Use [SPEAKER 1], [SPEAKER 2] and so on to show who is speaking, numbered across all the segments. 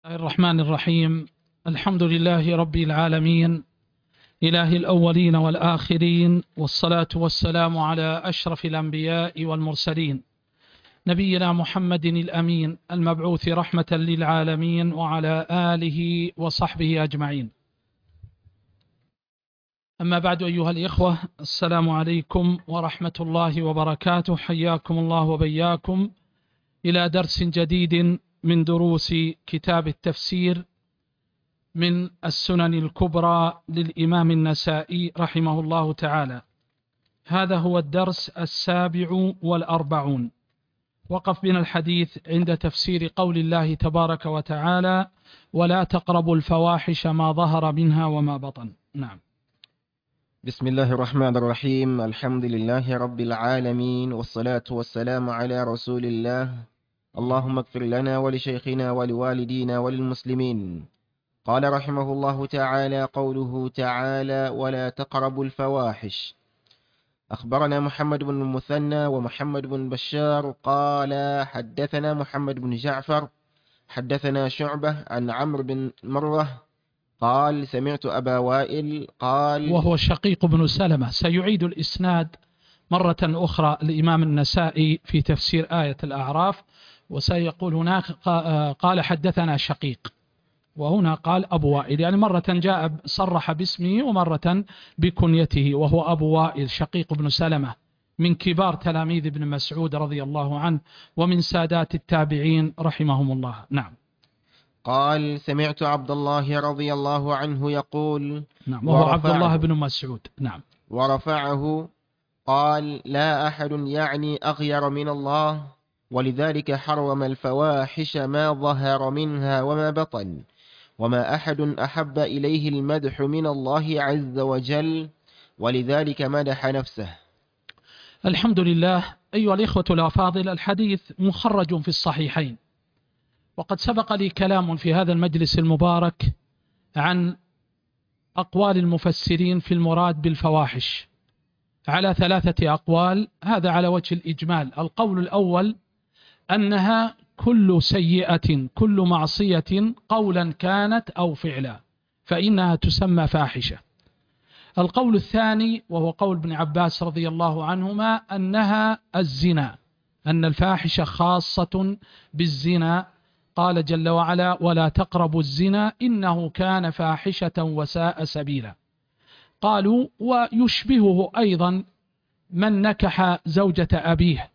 [SPEAKER 1] الرحمن الرحيم. الحمد لله رب العالمين، إله الأولين والآخرين، والصلاة والسلام على أشرف الأنبياء والمرسلين، نبينا محمد الأمين المبعوث رحمة للعالمين، وعلى آله وصحبه أجمعين. أما بعد، أيها الإخوة، السلام عليكم ورحمة الله وبركاته. حياكم الله وبياكم إلى درس جديد من دروس كتاب التفسير من السنن الكبرى للإمام النسائي رحمه الله تعالى. هذا هو الدرس 47، وقف بنا الحديث عند تفسير قول الله تبارك وتعالى: ولا تقربوا الفواحش ما ظهر منها وما بطن. نعم.
[SPEAKER 2] بسم الله الرحمن الرحيم. الحمد لله رب العالمين، والصلاة والسلام على رسول الله. اللهم اغفر لنا ولشيخنا ولوالدينا وللمسلمين. قال رحمه الله تعالى: قوله تعالى: ولا تقربوا الفواحش. أخبرنا محمد بن المثنى ومحمد بن بشار قال حدثنا محمد بن جعفر حدثنا شعبة عن عمرو بن مرة قال سمعت أبا وائل قال،
[SPEAKER 1] وهو شقيق بن سلمة. سيعيد الإسناد مرة أخرى الإمام النسائي في تفسير آية الأعراف، وسيقول هناك قال حدثنا شقيق، وهنا قال أبو وائل، يعني مرة جاء صرح باسمه ومرة بكنيته، وهو أبو وائل شقيق بن سلمة، من كبار تلاميذ ابن مسعود رضي الله عنه، ومن سادات التابعين رحمهم الله. نعم.
[SPEAKER 2] قال سمعت عبد الله رضي الله عنه يقول،
[SPEAKER 1] نعم، وهو عبد الله بن مسعود. نعم.
[SPEAKER 2] ورفعه قال: لا أحد يعني أغير من الله، ولذلك حرم الفواحش ما ظهر منها وما بطن، وما أحد أحب إليه المدح من الله عز وجل، ولذلك مدح نفسه.
[SPEAKER 1] الحمد لله. أيها الإخوة الأفاضل، الحديث مخرج في الصحيحين، وقد سبق لي كلام في هذا المجلس المبارك عن أقوال المفسرين في المراد بالفواحش على 3 أقوال، هذا على وجه الإجمال. القول الأول أنها كل سيئة، كل معصية قولا كانت أو فعلا، فإنها تسمى فاحشة. القول الثاني، وهو قول ابن عباس رضي الله عنهما، أنها الزنا، أن الفاحشة خاصة بالزنا. قال جل وعلا: ولا تقربوا الزنا إنه كان فاحشة وساء سبيلا. قالوا: ويشبهه أيضا من نكح زوجة أبيه،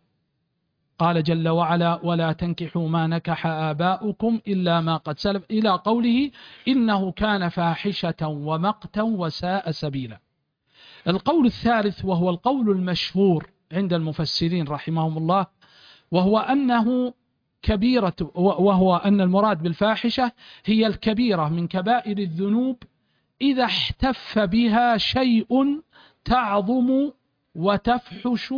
[SPEAKER 1] قال جل وعلا: ولا تنكحوا ما نكح آباؤكم إلا ما قد سلف، إلى قوله: إنه كان فاحشة ومقتا وساء سبيلا. القول الثالث، وهو القول المشهور عند المفسرين رحمهم الله، وهو أنه كبيرة، وهو أن المراد بالفاحشة هي الكبيرة من كبائر الذنوب إذا احتف بها شيء تعظم وتفحش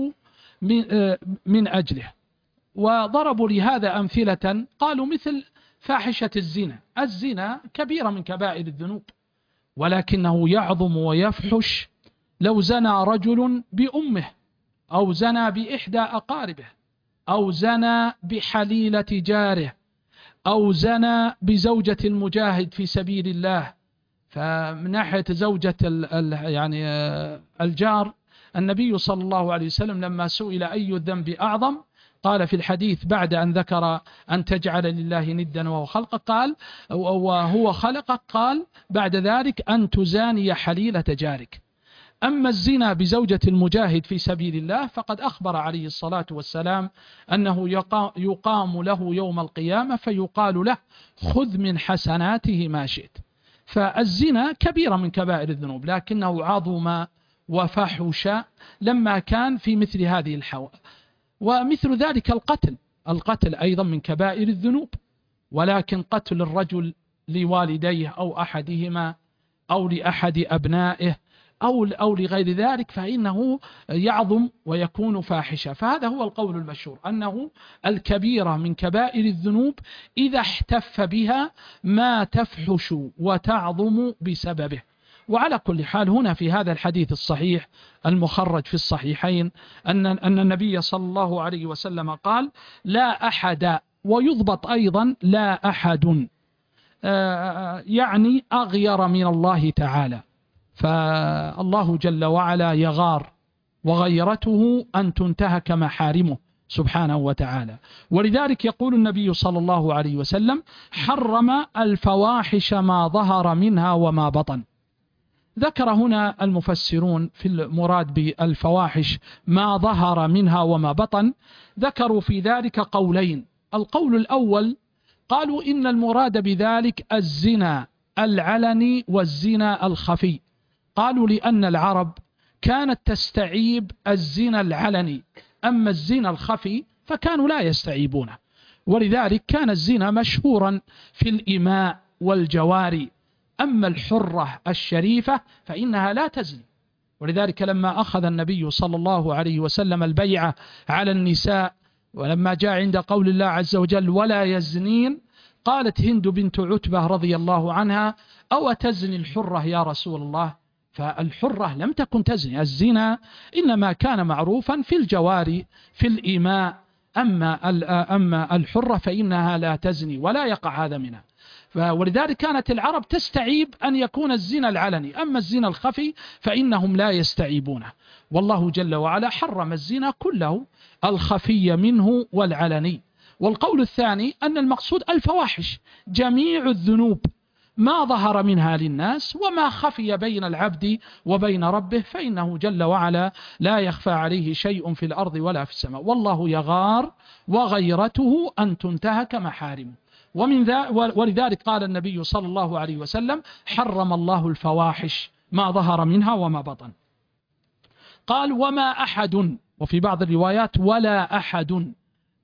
[SPEAKER 1] من أجله. وضربوا لهذا أمثلة، قالوا مثل فاحشة الزنا. الزنا كبيرة من كبائر الذنوب، ولكنه يعظم ويفحش لو زنى رجل بأمه، أو زنى بإحدى أقاربه، أو زنى بحليلة جاره، أو زنى بزوجة المجاهد في سبيل الله. فمن ناحية زوجة يعني الجار، النبي صلى الله عليه وسلم لما سئل أي الذنب أعظم، قال في الحديث بعد أن ذكر أن تجعل لله ندا وهو خلقك، قال وهو خلقك، قال بعد ذلك أن تزاني حليلة جارك. أما الزنا بزوجة المجاهد في سبيل الله فقد أخبر عليه الصلاة والسلام أنه يقام له يوم القيامة فيقال له: خذ من حسناته ما شئت. فالزنا كبيرة من كبائر الذنوب، لكنه عظم وفحش لما كان في مثل هذه الحوال. ومثل ذلك القتل أيضا من كبائر الذنوب، ولكن قتل الرجل لوالديه أو أحدهما أو لأحد أبنائه أو لغير ذلك فإنه يعظم ويكون فاحشة. فهذا هو القول المشهور، أنه الكبيرة من كبائر الذنوب إذا احتف بها ما تفحش وتعظم بسببه. وعلى كل حال، هنا في هذا الحديث الصحيح المخرج في الصحيحين أن النبي صلى الله عليه وسلم قال: لا أحد، ويضبط أيضا لا أحد، يعني أغير من الله تعالى، فالله جل وعلا يغار، وغيرته أن تنتهك محارمه سبحانه وتعالى. ولذلك يقول النبي صلى الله عليه وسلم: حرم الفواحش ما ظهر منها وما بطن. ذكر هنا المفسرون في المراد بالفواحش ما ظهر منها وما بطن، ذكروا في ذلك قولين. القول الأول قالوا إن المراد بذلك الزنا العلني والزنا الخفي. قالوا لأن العرب كانت تستعيب الزنا العلني، أما الزنا الخفي فكانوا لا يستعيبونه، ولذلك كان الزنا مشهورا في الإماء والجواري. أما الحرة الشريفة فإنها لا تزني، ولذلك لما أخذ النبي صلى الله عليه وسلم البيعة على النساء، ولما جاء عند قول الله عز وجل: ولا يزنين، قالت هند بنت عتبة رضي الله عنها: أو تزني الحرة يا رسول الله؟ فالحرة لم تكن تزني، الزنا إنما كان معروفا في الجواري في الإماء، أما الحرة فإنها لا تزني ولا يقع هذا منها. ولذلك كانت العرب تستعيب أن يكون الزنا العلني، أما الزنا الخفي فإنهم لا يستعيبونه. والله جل وعلا حرم الزنا كله، الخفي منه والعلني. والقول الثاني أن المقصود الفواحش، جميع الذنوب ما ظهر منها للناس وما خفي بين العبد وبين ربه، فإنه جل وعلا لا يخفى عليه شيء في الأرض ولا في السماء. والله يغار، وغيرته أن تنتهك محارمه. ولذلك قال النبي صلى الله عليه وسلم: حرم الله الفواحش ما ظهر منها وما بطن. قال: وما أحد، وفي بعض الروايات: ولا أحد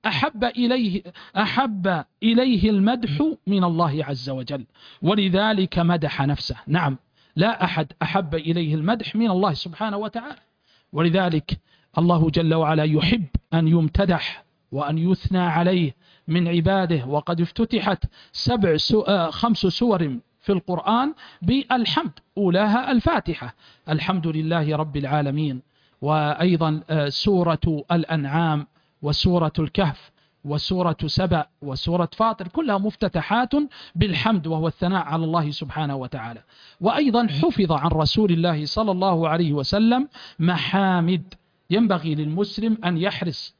[SPEAKER 1] أحب إليه المدح من الله عز وجل، ولذلك مدح نفسه. نعم، لا أحد أحب إليه المدح من الله سبحانه وتعالى، ولذلك الله جل وعلا يحب أن يمتدح وأن يثنى عليه من عباده. وقد افتتحت 5 سور في القرآن بالحمد، أولاها الفاتحة، الحمد لله رب العالمين، وأيضا سورة الأنعام وسورة الكهف وسورة سبأ وسورة فاطر، كلها مفتتحات بالحمد وهو الثناء على الله سبحانه وتعالى. وأيضا حفظ عن رسول الله صلى الله عليه وسلم محامد ينبغي للمسلم أن يحرص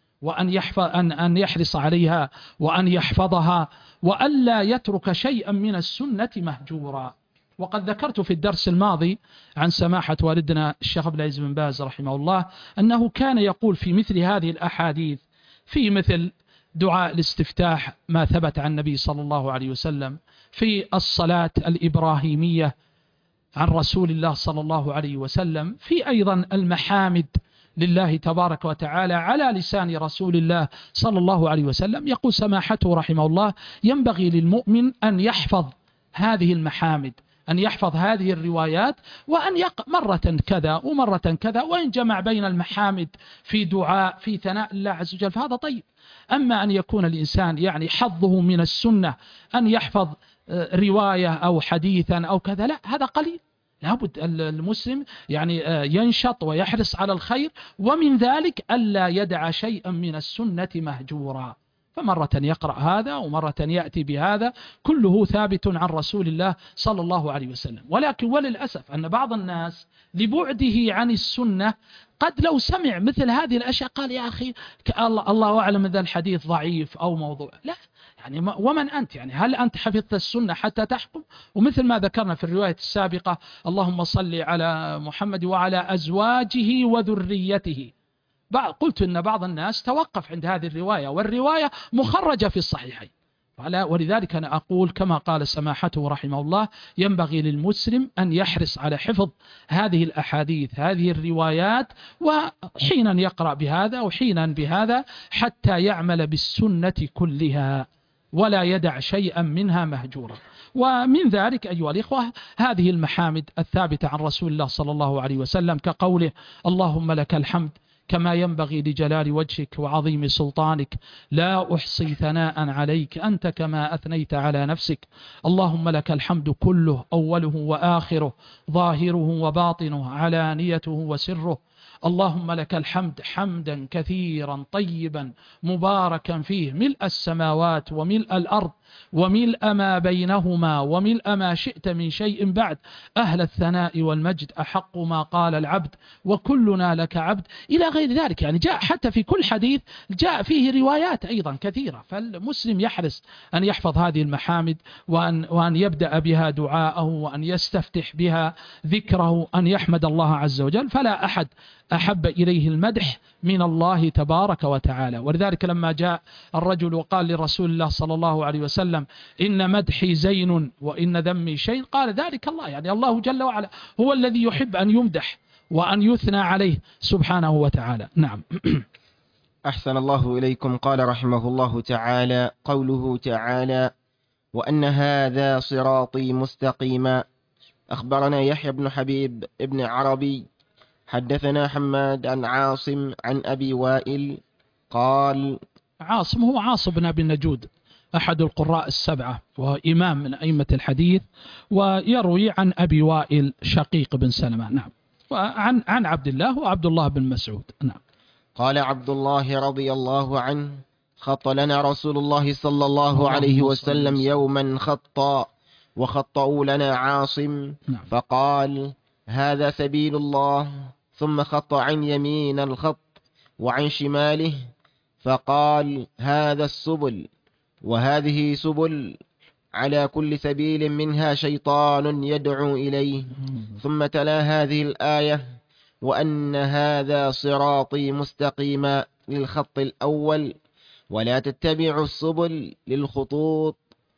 [SPEAKER 1] أن يحرص عليها وأن يحفظها، وألا يترك شيئا من السنة مهجورا. وقد ذكرت في الدرس الماضي عن سماحة والدنا الشيخ عبد العزيز بن باز رحمه الله أنه كان يقول في مثل هذه الأحاديث، في مثل دعاء الاستفتاح ما ثبت عن النبي صلى الله عليه وسلم، في الصلاة الإبراهيمية عن رسول الله صلى الله عليه وسلم، في أيضا المحامد لله تبارك وتعالى على لسان رسول الله صلى الله عليه وسلم. يقول سماحته رحمه الله: ينبغي للمؤمن أن يحفظ هذه المحامد، أن يحفظ هذه الروايات، وأن مرة كذا ومرة كذا، وإن جمع بين المحامد في دعاء في ثناء الله عز وجل فهذا طيب. أما أن يكون الإنسان يعني حظه من السنة أن يحفظ رواية أو حديثا أو كذا، لا، هذا قليل. لابد المسلم يعني ينشط ويحرص على الخير، ومن ذلك ألا يدع شيئا من السنة مهجورا، فمرة يقرأ هذا ومرة يأتي بهذا، كله ثابت عن رسول الله صلى الله عليه وسلم. وللأسف أن بعض الناس لبعده عن السنة قد لو سمع مثل هذه الأشياء قال: يا أخي الله أعلم ذا الحديث ضعيف أو موضوع. لا، يعني ومن أنت؟ يعني هل أنت حفظت السنة حتى تحكم؟ ومثل ما ذكرنا في الرواية السابقة: اللهم صل على محمد وعلى أزواجه وذريته. قلت إن بعض الناس توقف عند هذه الرواية، والرواية مخرجة في الصحيحين. ولذلك أنا أقول كما قال سماحته رحمه الله: ينبغي للمسلم أن يحرص على حفظ هذه الأحاديث، هذه الروايات، وحينا يقرأ بهذا وحينا بهذا، حتى يعمل بالسنة كلها ولا يدع شيئا منها مهجورا. ومن ذلك أيها الإخوة هذه المحامد الثابتة عن رسول الله صلى الله عليه وسلم، كقوله: اللهم لك الحمد كما ينبغي لجلال وجهك وعظيم سلطانك، لا أحصي ثناء عليك أنت كما أثنيت على نفسك، اللهم لك الحمد كله أوله وآخره ظاهره وباطنه علانيته وسره، اللهم لك الحمد حمدا كثيرا طيبا مباركا فيه ملء السماوات وملء الأرض وملء ما بينهما وملء ما شئت من شيء بعد، أهل الثناء والمجد أحق ما قال العبد وكلنا لك عبد، إلى غير ذلك. يعني جاء حتى في كل حديث جاء فيه روايات أيضا كثيرة، فالمسلم يحرص أن يحفظ هذه المحامد وأن يبدأ بها دعاءه، وأن يستفتح بها ذكره، أن يحمد الله عز وجل. فلا أحد أحب إليه المدح من الله تبارك وتعالى. ولذلك لما جاء الرجل وقال لرسول الله صلى الله عليه وسلم إن مدحي زين وإن ذمي شين، قال ذلك الله، يعني الله جل وعلا هو الذي يحب أن يمدح وأن يثنى عليه سبحانه وتعالى. نعم.
[SPEAKER 2] أحسن الله إليكم. قال رحمه الله تعالى: قوله تعالى: وأن هذا صراطي مستقيما. أخبرنا يحيى بن حبيب ابن عربي حدثنا حماد عن عاصم عن أبي وائل قال.
[SPEAKER 1] عاصم هو عاصم بن أبي النجود، أحد القراء السبعة، وهو إمام من أئمة الحديث، ويروي عن أبي وائل شقيق بن سلمة. نعم. وعن عبد الله وعبد الله بن مسعود. نعم.
[SPEAKER 2] قال عبد الله رضي الله عنه: خط لنا رسول الله صلى الله عليه وسلم يوما خطا، وخطأوا لنا عاصم.
[SPEAKER 1] نعم.
[SPEAKER 2] فقال: هذا سبيل الله، ثم خط عن يمين الخط وعن شماله، فقال: هذا السبل وهذه سبل، على كل سبيل منها شيطان يدعو إليه. ثم تلا هذه الآية: وأن هذا صراطي مستقيما للخط الأول، ولا تتبعوا السبل للخطوط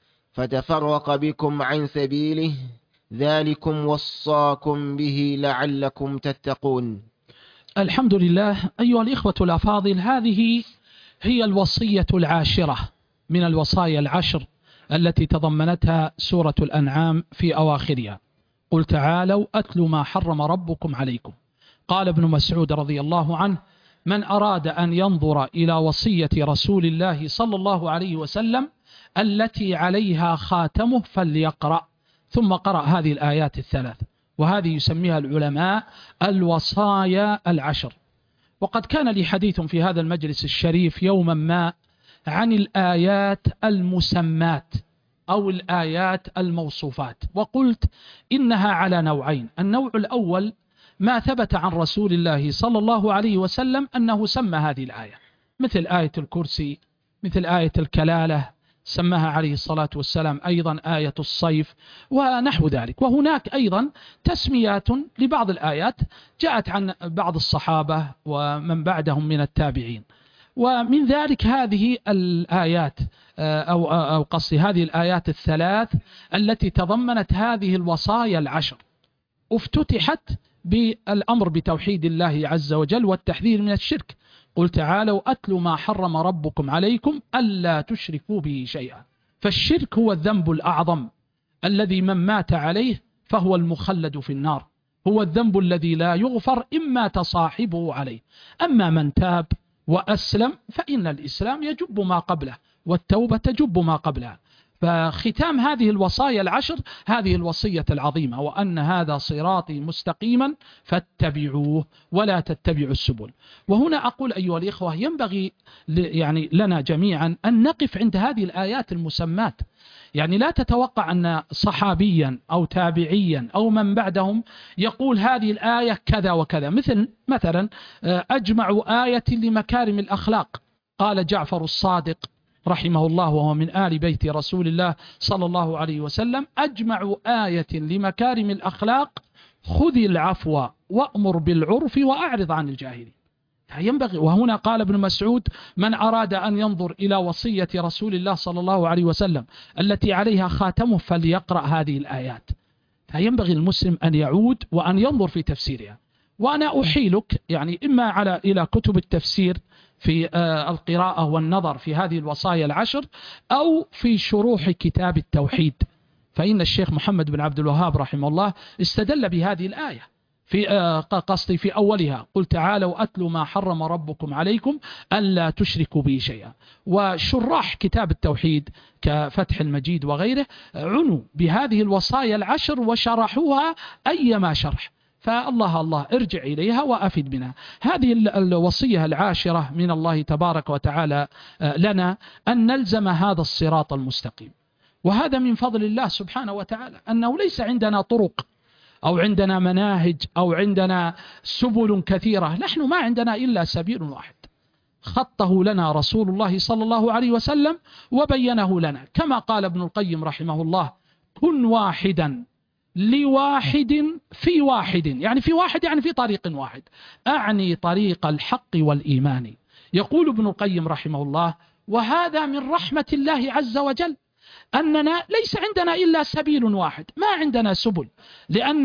[SPEAKER 2] فتفرق بكم عن سبيله، ذلكم وصاكم به لعلكم تتقون.
[SPEAKER 1] الحمد لله. أيها الإخوة الأفاضل، هذه هي الوصية العاشرة من الوصايا العشر التي تضمنتها سورة الأنعام في أواخرها. قل تعالوا أتل ما حرم ربكم عليكم. قال ابن مسعود رضي الله عنه: من أراد أن ينظر إلى وصية رسول الله صلى الله عليه وسلم التي عليها خاتمه فليقرأ. ثم قرأ هذه الآيات الثلاث، وهذه يسميها العلماء الوصايا العشر. وقد كان لي حديث في هذا المجلس الشريف يوما ما عن الآيات المسمات أو الآيات الموصوفات، وقلت إنها على نوعين. النوع الأول ما ثبت عن رسول الله صلى الله عليه وسلم أنه سمى هذه الآية، مثل آية الكرسي، مثل آية الكلالة، سماها عليه الصلاة والسلام أيضا آية الصيف ونحو ذلك. وهناك أيضا تسميات لبعض الآيات جاءت عن بعض الصحابة ومن بعدهم من التابعين. ومن ذلك هذه الآيات أو قصدي هذه الآيات الثلاث التي تضمنت هذه الوصايا العشر، افتتحت بالأمر بتوحيد الله عز وجل والتحذير من الشرك. قل تعالوا أتل ما حرم ربكم عليكم ألا تشركوا به شيئا. فالشرك هو الذنب الأعظم الذي من مات عليه فهو المخلد في النار، هو الذنب الذي لا يغفر إن مات صاحبه عليه. أما من تاب وأسلم فإن الإسلام يجب ما قبله والتوبة تجب ما قبلها. فختام هذه الوصايا العشر هذه الوصية العظيمة: وأن هذا صراطي مستقيما فاتبعوه ولا تتبعوا السبل. وهنا أقول أيها الإخوة ينبغي يعني لنا جميعا أن نقف عند هذه الآيات المسمات. يعني لا تتوقع أن صحابيا أو تابعيا أو من بعدهم يقول هذه الآية كذا وكذا. مثلا أجمع آية لمكارم الأخلاق، قال جعفر الصادق رحمه الله وهو من آل بيت رسول الله صلى الله عليه وسلم: أجمع آية لمكارم الأخلاق خذ العفو وأمر بالعرف وأعرض عن الجاهلين. ينبغي. وهنا قال ابن مسعود: من أراد أن ينظر إلى وصية رسول الله صلى الله عليه وسلم التي عليها خاتمه فليقرأ هذه الآيات. فينبغي المسلم أن يعود وأن ينظر في تفسيرها. وأنا أحيلك يعني إما إلى كتب التفسير في القراءة والنظر في هذه الوصايا العشر، أو في شروح كتاب التوحيد، فإن الشيخ محمد بن عبد الوهاب رحمه الله استدل بهذه الآية في قصدي في أولها: قل تعالوا أتل ما حرم ربكم عليكم ألا تشركوا به شيئا. وشراح كتاب التوحيد كفتح المجيد وغيره عنوا بهذه الوصايا العشر وشرحوها أيما شرح. فالله الله ارجع إليها وأفد منها. هذه الوصية العاشرة من الله تبارك وتعالى لنا أن نلزم هذا الصراط المستقيم. وهذا من فضل الله سبحانه وتعالى، أنه ليس عندنا طرق أو عندنا مناهج أو عندنا سبل كثيرة، نحن ما عندنا إلا سبيل واحد خطه لنا رسول الله صلى الله عليه وسلم وبينه لنا، كما قال ابن القيم رحمه الله: كن واحدا لواحد في واحد، يعني في واحد يعني في طريق واحد، أعني طريق الحق والإيمان. يقول ابن القيم رحمه الله: وهذا من رحمة الله عز وجل، أننا ليس عندنا إلا سبيل واحد، ما عندنا سبل، لأن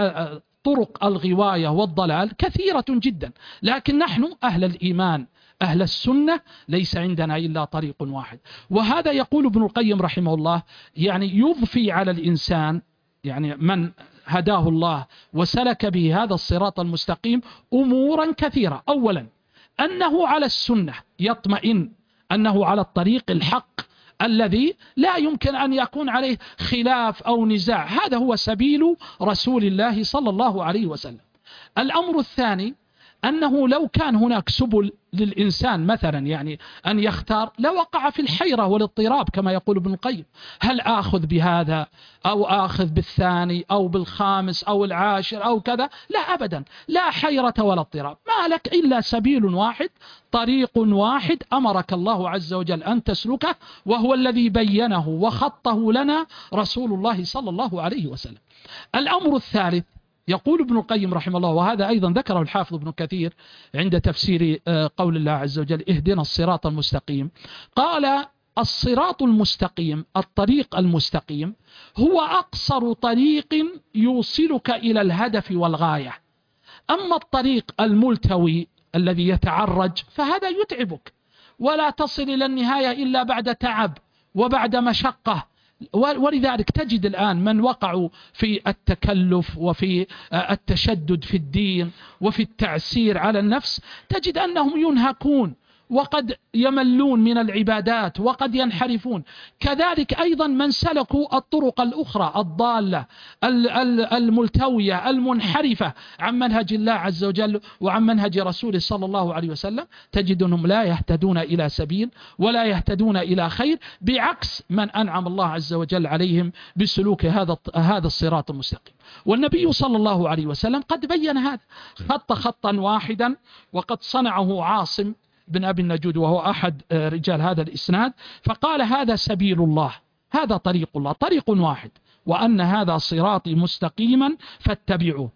[SPEAKER 1] طرق الغواية والضلال كثيرة جدا، لكن نحن أهل الإيمان أهل السنة ليس عندنا إلا طريق واحد. وهذا يقول ابن القيم رحمه الله يعني يضفي على الإنسان، يعني من هداه الله وسلك به هذا الصراط المستقيم، أمورا كثيرة. أولا أنه على السنة، يطمئن أنه على الطريق الحق الذي لا يمكن أن يكون عليه خلاف أو نزاع، هذا هو سبيل رسول الله صلى الله عليه وسلم. الأمر الثاني أنه لو كان هناك سبل للإنسان مثلا يعني أن يختار، لوقع في الحيرة والاضطراب كما يقول ابن القيم: هل آخذ بهذا أو آخذ بالثاني أو بالخامس أو العاشر أو كذا؟ لا أبدا، لا حيرة ولا اضطراب، ما لك إلا سبيل واحد، طريق واحد أمرك الله عز وجل أن تسلكه، وهو الذي بينه وخطه لنا رسول الله صلى الله عليه وسلم. الأمر الثالث يقول ابن القيم رحمه الله، وهذا أيضا ذكره الحافظ ابن كثير عند تفسير قول الله عز وجل: اهدنا الصراط المستقيم، قال: الصراط المستقيم، الطريق المستقيم، هو أقصر طريق يوصلك إلى الهدف والغاية. أما الطريق الملتوي الذي يتعرج فهذا يتعبك، ولا تصل إلى النهاية إلا بعد تعب وبعد مشقة. ولذلك تجد الآن من وقعوا في التكلف وفي التشدد في الدين وفي التعسير على النفس، تجد أنهم ينهكون وقد يملون من العبادات وقد ينحرفون. كذلك أيضا من سلكوا الطرق الأخرى الضالة الملتوية المنحرفة عن منهج الله عز وجل وعن منهج رسوله صلى الله عليه وسلم، تجد أنهم لا يهتدون إلى سبيل ولا يهتدون إلى خير، بعكس من أنعم الله عز وجل عليهم بسلوك هذا الصراط المستقيم. والنبي صلى الله عليه وسلم قد بين هذا، خط خطا واحدا، وقد صنعه عاصم بن أبي النجود وهو أحد رجال هذا الإسناد، فقال: هذا سبيل الله، هذا طريق الله، طريق واحد، وأن هذا صراطي مستقيما فاتبعوه.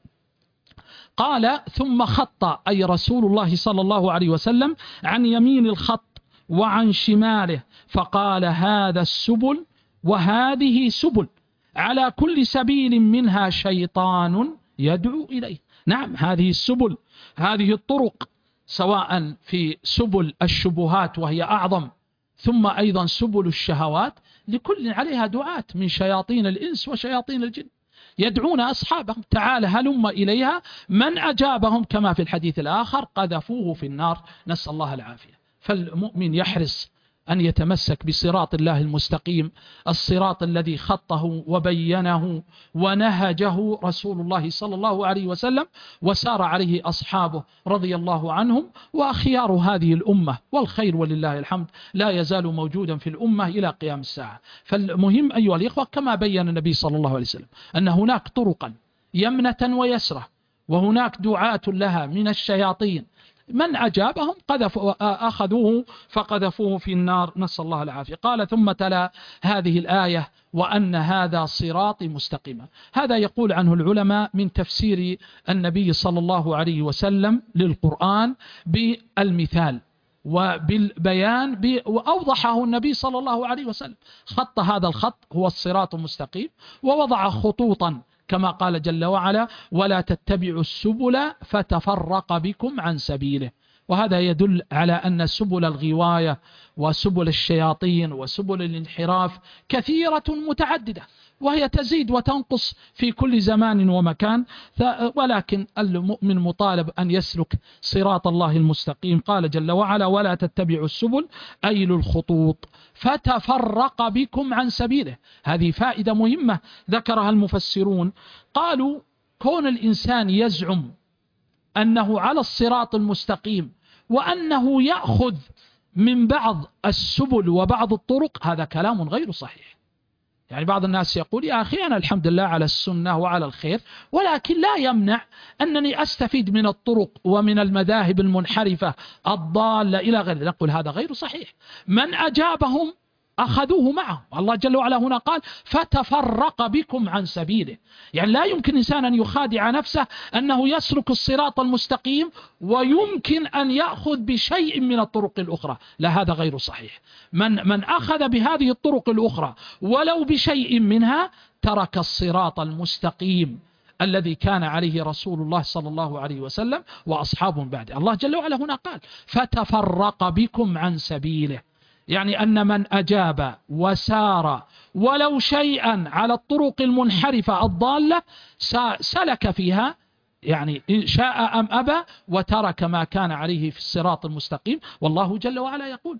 [SPEAKER 1] قال: ثم خط، أي رسول الله صلى الله عليه وسلم، عن يمين الخط وعن شماله، فقال: هذا السبل وهذه سبل، على كل سبيل منها شيطان يدعو إليه. نعم، هذه السبل، هذه الطرق، سواء في سبل الشبهات وهي أعظم، ثم أيضا سبل الشهوات، لكل عليها دعاة من شياطين الإنس وشياطين الجن يدعون أصحابهم: تعال هلم إليها، من أجابهم كما في الحديث الآخر قذفوه في النار، نسأل الله العافية. فالمؤمن يحرص أن يتمسك بصراط الله المستقيم، الصراط الذي خطه وبينه ونهجه رسول الله صلى الله عليه وسلم وسار عليه أصحابه رضي الله عنهم، وأخيار هذه الأمة، والخير ولله الحمد لا يزال موجودا في الأمة إلى قيام الساعة. فالمهم أيها الإخوة، كما بين النبي صلى الله عليه وسلم أن هناك طرقا يمنة ويسرة، وهناك دعاة لها من الشياطين، من أجابهم أخذوه فقذفوه في النار، نسأل الله العافية. قال: ثم تلا هذه الآية: وأن هذا صراطي مستقيما. هذا يقول عنه العلماء من تفسير النبي صلى الله عليه وسلم للقرآن بالمثال وبالبيان، وأوضحه النبي صلى الله عليه وسلم. خط هذا الخط هو الصراط المستقيم، ووضع خطوطا كما قال جل وعلا: ولا تتبعوا السبل فتفرق بكم عن سبيله. وهذا يدل على أن سبل الغواية وسبل الشياطين وسبل الانحراف كثيرة متعددة، وهي تزيد وتنقص في كل زمان ومكان، ولكن المؤمن مطالب أن يسلك صراط الله المستقيم. قال جل وعلا: ولا تتبعوا السبل، أي الخطوط، فتفرق بكم عن سبيله. هذه فائدة مهمة ذكرها المفسرون، قالوا: كون الإنسان يزعم أنه على الصراط المستقيم وأنه يأخذ من بعض السبل وبعض الطرق، هذا كلام غير صحيح. يعني بعض الناس يقول يا أخي أنا الحمد لله على السنة وعلى الخير، ولكن لا يمنع أنني أستفيد من الطرق ومن المذاهب المنحرفة الضالة إلى غير. نقول هذا غير صحيح. من أجابهم أخذوه معه. الله جل وعلا هنا قال فتفرق بكم عن سبيله. يعني لا يمكن إنسان أن يخادع نفسه أنه يسلك الصراط المستقيم ويمكن أن يأخذ بشيء من الطرق الأخرى. لا، هذا غير صحيح. من أخذ بهذه الطرق الأخرى ولو بشيء منها ترك الصراط المستقيم الذي كان عليه رسول الله صلى الله عليه وسلم وأصحابه بعد. الله جل وعلا هنا قال فتفرق بكم عن سبيله، يعني أن من أجاب وسار ولو شيئا على الطرق المنحرفة الضالة سلك فيها، يعني إن شاء أم أبى، وترك ما كان عليه في الصراط المستقيم. والله جل وعلا يقول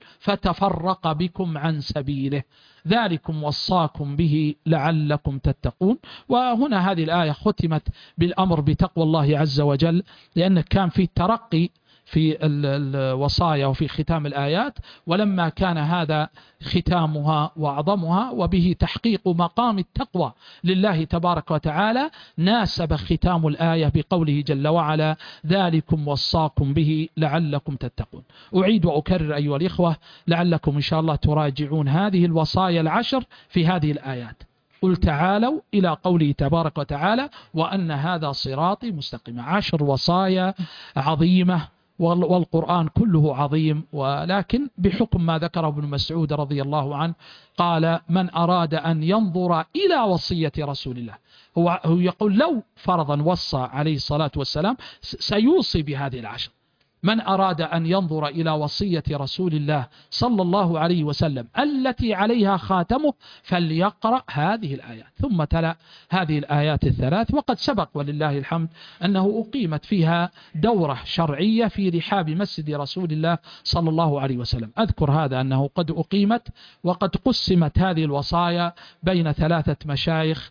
[SPEAKER 1] فتفرق بكم عن سبيله ذلكم وصاكم به لعلكم تتقون. وهنا هذه الآية ختمت بالأمر بتقوى الله عز وجل، لأن كان في ترقي في الوصايا وفي ختام الآيات، ولما كان هذا ختامها وأعظمها وبه تحقيق مقام التقوى لله تبارك وتعالى، ناسب ختام الآية بقوله جل وعلا ذلكم وصاكم به لعلكم تتقون. أعيد وأكرر أيها الإخوة لعلكم إن شاء الله تراجعون هذه الوصايا العشر في هذه الآيات. قل تعالوا إلى قوله تبارك وتعالى وأن هذا صراطي مستقيما. 10 وصايا عظيمة، والقرآن كله عظيم، ولكن بحكم ما ذكره ابن مسعود رضي الله عنه قال من أراد أن ينظر إلى وصية رسول الله، هو يقول لو فرضا وصى عليه الصلاة والسلام سيوصي بهذه 10. من أراد أن ينظر إلى وصية رسول الله صلى الله عليه وسلم التي عليها خاتمه فليقرأ هذه الآيات. ثم تلا هذه الآيات الثلاث. وقد سبق ولله الحمد أنه أقيمت فيها دورة شرعية في رحاب مسجد رسول الله صلى الله عليه وسلم. أذكر هذا أنه قد أقيمت وقد قسمت هذه الوصايا بين 3 مشايخ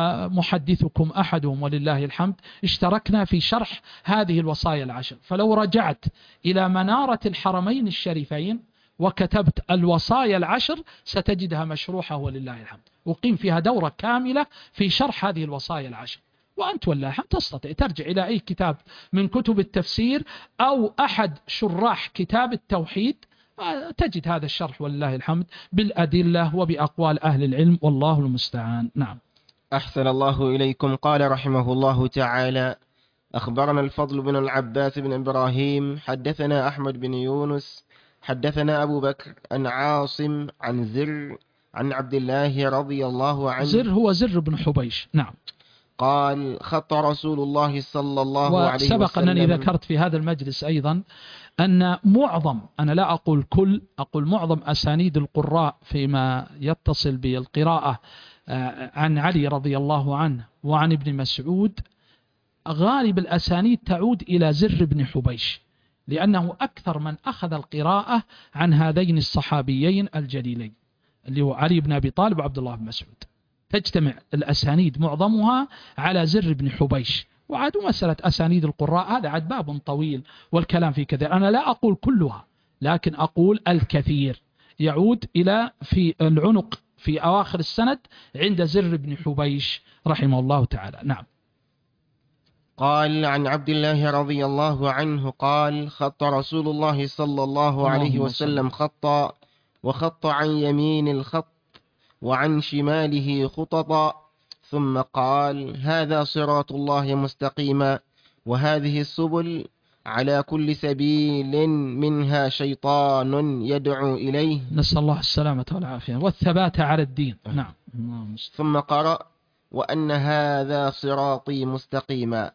[SPEAKER 1] ومحدثكم أحدهم ولله الحمد. اشتركنا في شرح هذه الوصايا 10. فلو رجعت إلى منارة الحرمين الشريفين وكتبت الوصايا 10 ستجدها مشروحة ولله الحمد. أقيم فيها دورة كاملة في شرح هذه الوصايا 10. وأنت والله الحمد تستطيع ترجع إلى أي كتاب من كتب التفسير أو أحد شراح كتاب التوحيد تجد هذا الشرح ولله الحمد بالأدلة وبأقوال أهل العلم، والله المستعان. نعم.
[SPEAKER 2] أحسن الله إليكم. قال رحمه الله تعالى أخبرنا الفضل بن العباس بن إبراهيم حدثنا أحمد بن يونس حدثنا أبو بكر عن عاصم عن زر عن عبد الله رضي الله عنه.
[SPEAKER 1] زر هو زر بن حبيش. نعم.
[SPEAKER 2] قال خط رسول الله صلى الله عليه وسلم.
[SPEAKER 1] وسبق أنني ذكرت في هذا المجلس أيضا أن معظم، أنا لا أقول كل، أقول معظم أسانيد القراء فيما يتصل بالقراءة عن علي رضي الله عنه وعن ابن مسعود غالب الأسانيد تعود إلى زر بن حبيش، لأنه أكثر من أخذ القراءة عن هذين الصحابيين الجليلين اللي هو علي بن أبي طالب وعبد الله بن مسعود. تجتمع الأسانيد معظمها على زر بن حبيش. وعاد مسألة أسانيد القراء هذا عاد باب طويل والكلام في كثير. أنا لا أقول كلها لكن أقول الكثير يعود إلى في العنق في أواخر السند عند زر بن حبيش رحمه الله تعالى. نعم.
[SPEAKER 2] قال عن عبد الله رضي الله عنه قال خط رسول الله صلى الله عليه وسلم خطا وخط عن يمين الخط وعن شماله خططا ثم قال هذا صراط الله مستقيما وهذه السبل على كل سبيل منها شيطان يدعو إليه.
[SPEAKER 1] نسأل الله السلامة والعافية والثبات على الدين. نعم.
[SPEAKER 2] ثم قرأ وأن هذا صراطي مستقيما.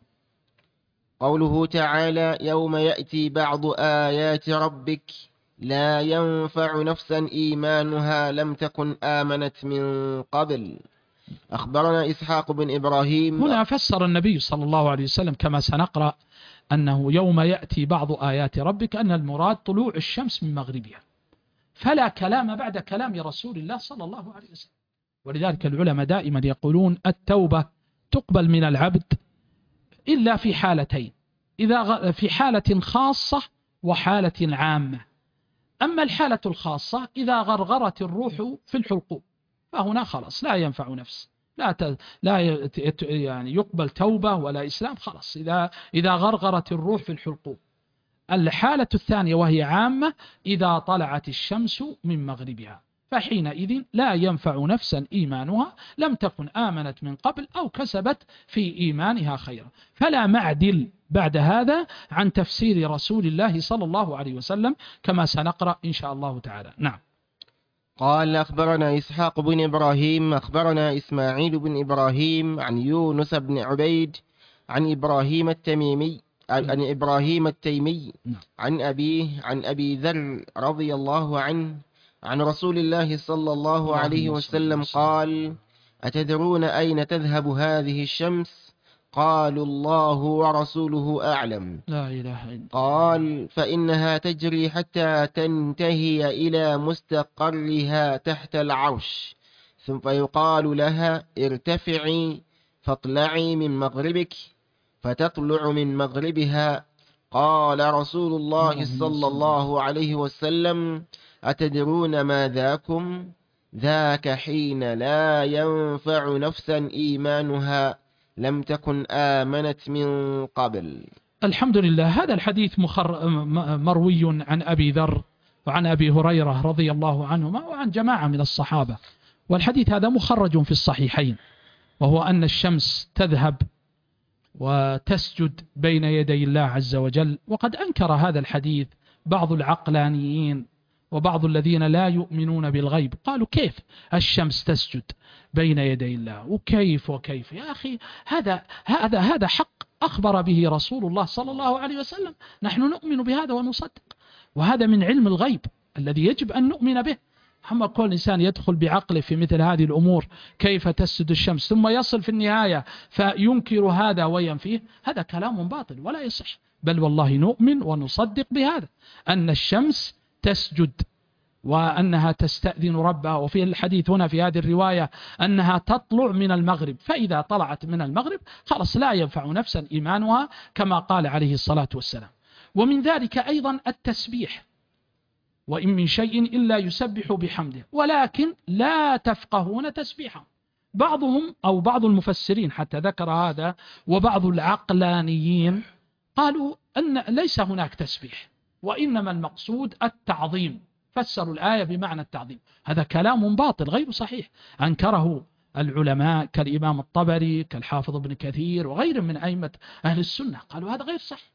[SPEAKER 2] قوله تعالى يوم يأتي بعض آيات ربك لا ينفع نفسا إيمانها لم تكن آمنت من قبل. أخبرنا إسحاق بن إبراهيم.
[SPEAKER 1] هنا فسر النبي صلى الله عليه وسلم كما سنقرأ أنه يوم يأتي بعض آيات ربك أن المراد طلوع الشمس من مغربها، فلا كلام بعد كلام رسول الله صلى الله عليه وسلم. ولذلك العلماء دائما يقولون التوبة تقبل من العبد إلا في حالتين، إذا في حالة خاصة وحالة عامة. أما الحالة الخاصة إذا غرغرت الروح في الحلقوم فهنا خلاص لا ينفع نفس، يعني يقبل توبة ولا إسلام، خلاص إذا غرغرت الروح في الحلقوم. الحالة الثانية وهي عامة إذا طلعت الشمس من مغربها، فحينئذ لا ينفع نفسا إيمانها لم تكن آمنت من قبل أو كسبت في إيمانها خيرا. فلا معدل بعد هذا عن تفسير رسول الله صلى الله عليه وسلم كما سنقرأ إن شاء الله تعالى. نعم.
[SPEAKER 2] قال أخبرنا إسحاق بن إبراهيم أخبرنا إسماعيل بن إبراهيم عن يونس بن عبيد عن إبراهيم التيمي عن أبيه عن أبي ذر رضي الله عنه عن رسول الله صلى الله عليه وسلم قال: أتدرون أين تذهب هذه الشمس؟ قالوا: الله ورسوله أعلم.
[SPEAKER 1] لا إله إلا الله.
[SPEAKER 2] قال: فإنها تجري حتى تنتهي إلى مستقرها تحت العرش، ثم فيقال لها: ارتفعي فاطلعي من مغربك، فتطلع من مغربها. قال رسول الله صلى الله عليه وسلم: أتدرون ما ذاكم؟ ذاك حين لا ينفع نفسا إيمانها لم تكن آمنت من قبل.
[SPEAKER 1] الحمد لله. هذا الحديث مروي عن أبي ذر وعن أبي هريرة رضي الله عنهما وعن جماعة من الصحابة، والحديث هذا مخرج في الصحيحين، وهو أن الشمس تذهب وتسجد بين يدي الله عز وجل. وقد أنكر هذا الحديث بعض العقلانيين وبعض الذين لا يؤمنون بالغيب، قالوا: كيف الشمس تسجد بين يدي الله؟ وكيف يا أخي، هذا حق أخبر به رسول الله صلى الله عليه وسلم، نحن نؤمن بهذا ونصدق، وهذا من علم الغيب الذي يجب أن نؤمن به. أما كل إنسان يدخل بعقله في مثل هذه الأمور، كيف تسجد الشمس، ثم يصل في النهاية فينكر هذا وينفيه، هذا كلام باطل ولا يصح. بل والله نؤمن ونصدق بهذا، أن الشمس تسجد وأنها تستأذن ربها. وفي الحديث هنا في هذه الرواية أنها تطلع من المغرب، فإذا طلعت من المغرب خلاص لا ينفع نفسا إيمانها كما قال عليه الصلاة والسلام. ومن ذلك أيضا التسبيح: وإن من شيء إلا يسبح بحمده ولكن لا تفقهون تسبيحه. بعضهم أو بعض المفسرين حتى ذكر هذا، وبعض العقلانيين قالوا أن ليس هناك تسبيح، وإنما المقصود التعظيم، فسروا الآية بمعنى التعظيم. هذا كلام باطل غير صحيح، أنكره العلماء كالإمام الطبري كالحافظ ابن كثير وغير من أئمة أهل السنة، قالوا هذا غير صحيح.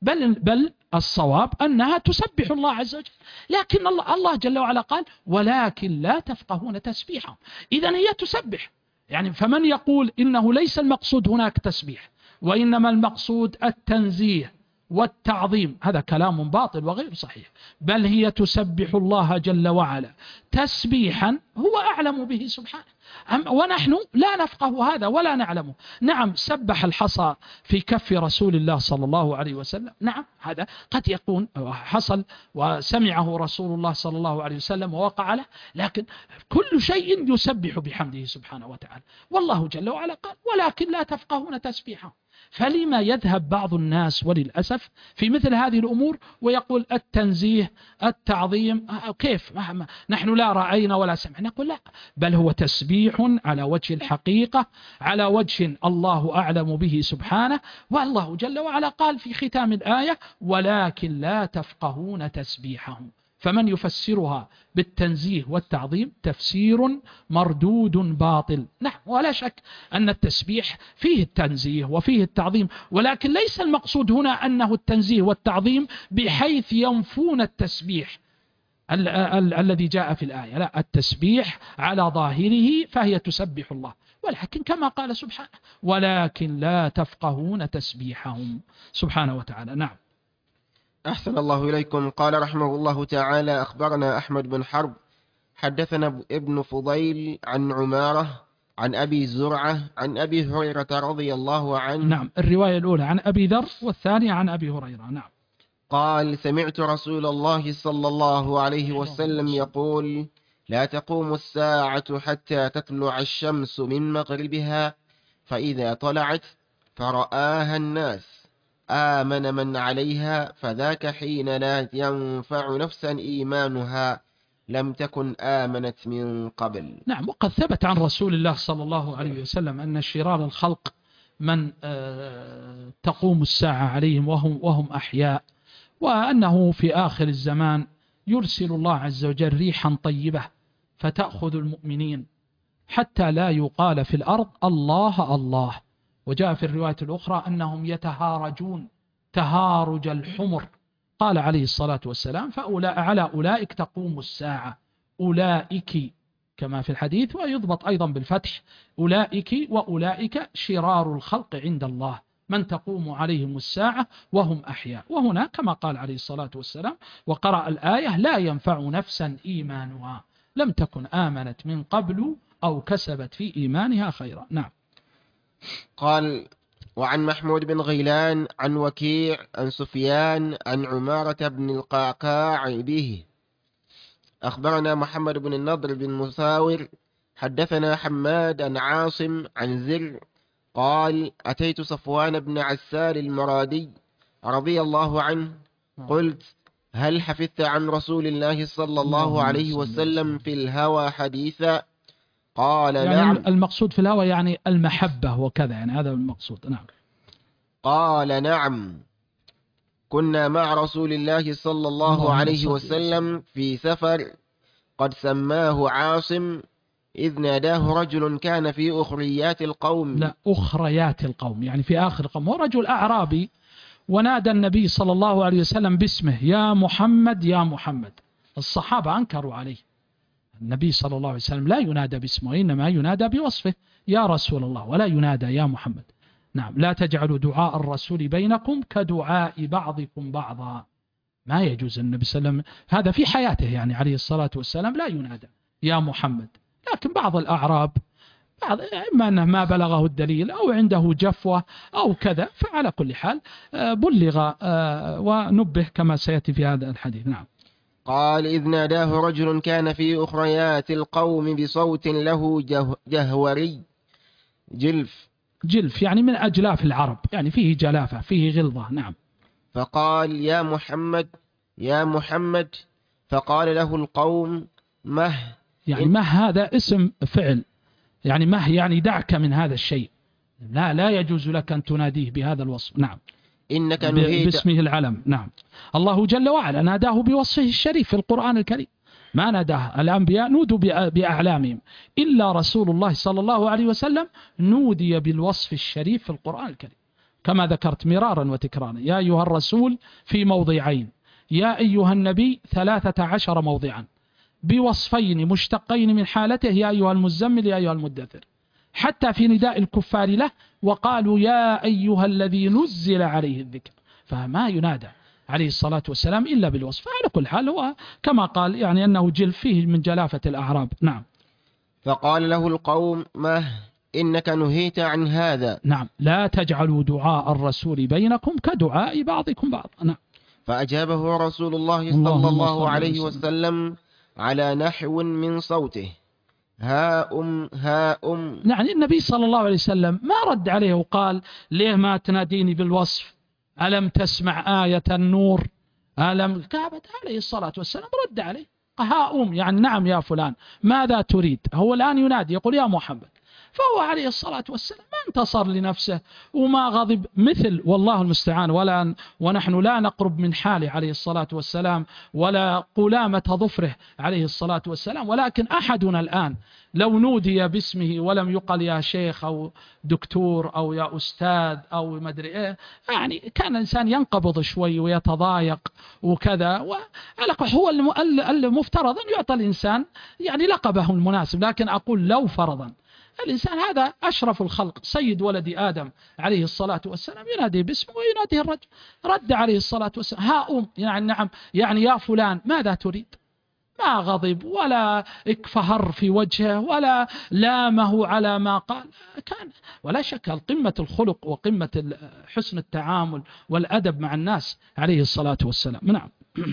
[SPEAKER 1] بل الصواب أنها تسبح الله عز وجل، لكن الله جل وعلا قال: ولكن لا تفقهون تسبيحهم. إذن هي تسبح، يعني فمن يقول إنه ليس المقصود هناك تسبيح وإنما المقصود التنزيه والتعظيم، هذا كلام باطل وغير صحيح. بل هي تسبح الله جل وعلا تسبيحا هو أعلم به سبحانه، ونحن لا نفقه هذا ولا نعلمه. نعم، سبح الحصى في كف رسول الله صلى الله عليه وسلم، نعم هذا قد يكون حصل وسمعه رسول الله صلى الله عليه وسلم ووقع له، لكن كل شيء يسبح بحمده سبحانه وتعالى. والله جل وعلا قال: ولكن لا تفقهون تسبيحهم. فلما يذهب بعض الناس وللأسف في مثل هذه الأمور ويقول التنزيه التعظيم، كيف نحن لا رأينا ولا سمعنا؟ نقول لا، بل هو تسبيح على وجه الحقيقة، على وجه الله أعلم به سبحانه. والله جل وعلا قال في ختام الآية: ولكن لا تفقهون تسبيحهم. فمن يفسرها بالتنزيه والتعظيم تفسير مردود باطل. نعم، ولا شك أن التسبيح فيه التنزيه وفيه التعظيم، ولكن ليس المقصود هنا أنه التنزيه والتعظيم بحيث ينفون التسبيح الذي جاء في الآية. لا، التسبيح على ظاهره فهي تسبح الله، ولكن كما قال سبحانه: ولكن لا تفقهون تسبيحهم سبحانه وتعالى. نعم.
[SPEAKER 2] أحسن الله إليكم. قال رحمه الله تعالى: أخبرنا أحمد بن حرب حدثنا ابن فضيل عن عمارة عن أبي زرعة عن أبي هريرة رضي الله عنه.
[SPEAKER 1] نعم، الرواية الأولى عن أبي ذر والثانية عن أبي هريرة. نعم.
[SPEAKER 2] قال: سمعت رسول الله صلى الله عليه وسلم يقول: لا تقوم الساعة حتى تطلع الشمس من مغربها، فإذا طلعت فرآها الناس آمن من عليها، فذاك حين لا ينفع نفسا إيمانها لم تكن آمنت من قبل.
[SPEAKER 1] نعم. وقد ثبت عن رسول الله صلى الله عليه وسلم أن شرار الخلق من تقوم الساعة عليهم وهم أحياء، وأنه في آخر الزمان يرسل الله عز وجل ريحا طيبة فتأخذ المؤمنين حتى لا يقال في الأرض الله الله. وجاء في الرواية الأخرى أنهم يتهارجون تهارج الحمر. قال عليه الصلاة والسلام على أولئك تقوم الساعة، أولئك كما في الحديث، ويضبط أيضا بالفتح أولئك وأولئك شرار الخلق عند الله من تقوم عليهم الساعة وهم أحياء. وهنا كما قال عليه الصلاة والسلام وقرأ الآية لا ينفع نفسا إيمانها لم تكن آمنت من قبل أو كسبت في إيمانها خيرا. نعم.
[SPEAKER 2] قال وعن محمود بن غيلان عن وكيع عن سفيان عن عمارة بن القعقاع به أخبرنا محمد بن النضر بن مساور حدثنا حماد عن عاصم عن زر قال أتيت صفوان بن عسال المرادي رضي الله عنه قلت هل حفظت عن رسول الله صلى الله عليه وسلم في الهوى حديثا؟ قال
[SPEAKER 1] يعني
[SPEAKER 2] نعم.
[SPEAKER 1] المقصود في الهوى يعني المحبة وكذا، يعني هذا المقصود. نعم.
[SPEAKER 2] قال نعم كنا مع رسول الله صلى الله عليه وسلم في سفر قد سماه عاصم إذ ناداه رجل كان في أخريات القوم.
[SPEAKER 1] لا، أخريات القوم يعني في آخر القوم. هو رجل أعرابي ونادى النبي صلى الله عليه وسلم باسمه يا محمد يا محمد. الصحابة أنكروا عليه. النبي صلى الله عليه وسلم لا ينادى باسمه، إنما ينادى بوصفه يا رسول الله، ولا ينادى يا محمد. نعم. لا تجعلوا دعاء الرسول بينكم كدعاء بعضكم بعضا. ما يجوز النبي صلى الله عليه وسلم هذا في حياته يعني عليه الصلاة والسلام لا ينادى يا محمد. لكن بعض الأعراب إما أنه ما بلغه الدليل أو عنده جفوة أو كذا، فعلى كل حال بلغ ونبه كما سيأتي في هذا الحديث. نعم.
[SPEAKER 2] قال إذ ناداه رجل كان في أخريات القوم بصوت له جهوري
[SPEAKER 1] جلف يعني من أجلاف العرب، يعني فيه جلافة فيه غلظة. نعم.
[SPEAKER 2] فقال يا محمد يا محمد، فقال له القوم مه.
[SPEAKER 1] يعني مه هذا اسم فعل، يعني مه يعني دعك من هذا الشيء، لا يجوز لك أن تناديه بهذا الوصف. نعم.
[SPEAKER 2] إنك نهيت
[SPEAKER 1] باسمه العلم. نعم. الله جل وعلا ناداه بوصفه الشريف في القرآن الكريم. ما ناداه الأنبياء نودوا بأعلامهم، إلا رسول الله صلى الله عليه وسلم نودي بالوصف الشريف في القرآن الكريم كما ذكرت مرارا وتكرارا. يا أيها الرسول في موضعين، يا أيها النبي 13 موضعا بوصفين مشتقين من حالته، يا أيها المزمل يا أيها المدثر. حتى في نداء الكفار له وقالوا يا أيها الذي نزل عليه الذكر، فما ينادى عليه الصلاة والسلام إلا بالوصف. على كل حال هو كما قال يعني أنه جل فيه من جلافة الأعراب. نعم.
[SPEAKER 2] فقال له القوم مه إنك نهيت عن هذا.
[SPEAKER 1] نعم. لا تجعلوا دعاء الرسول بينكم كدعاء بعضكم بعض. نعم.
[SPEAKER 2] فأجابه رسول الله صلى الله عليه وسلم على نحو من صوته ها
[SPEAKER 1] يعني النبي صلى الله عليه وسلم ما رد عليه وقال ليه ما تناديني بالوصف، ألم تسمع آية النور، ألم كابت عليه الصلاة والسلام رد عليه ها يعني نعم يا فلان ماذا تريد. هو الآن ينادي يقول يا محمد، فهو عليه الصلاة والسلام ما انتصر لنفسه وما غضب مثل والله المستعان ونحن لا نقرب من حاله عليه الصلاة والسلام ولا قلامة ظفره عليه الصلاة والسلام. ولكن أحدنا الآن لو نودي باسمه ولم يقل يا شيخ أو دكتور أو يا أستاذ أو مدري إيه، يعني كان الإنسان ينقبض شوي ويتضايق وكذا. هو المفترض أن يعطى الإنسان يعني لقبه المناسب. لكن أقول لو فرضا الإنسان هذا أشرف الخلق سيد ولد آدم عليه الصلاة والسلام ينادي باسمه ويناديه الرجل، رد عليه الصلاة والسلام ها يعني نعم يعني يا فلان ماذا تريد. ما غضب ولا اكفهر في وجهه ولا لامه على ما قال. كان ولا شك قمة الخلق وقمة حسن التعامل والأدب مع الناس عليه الصلاة والسلام. نعم.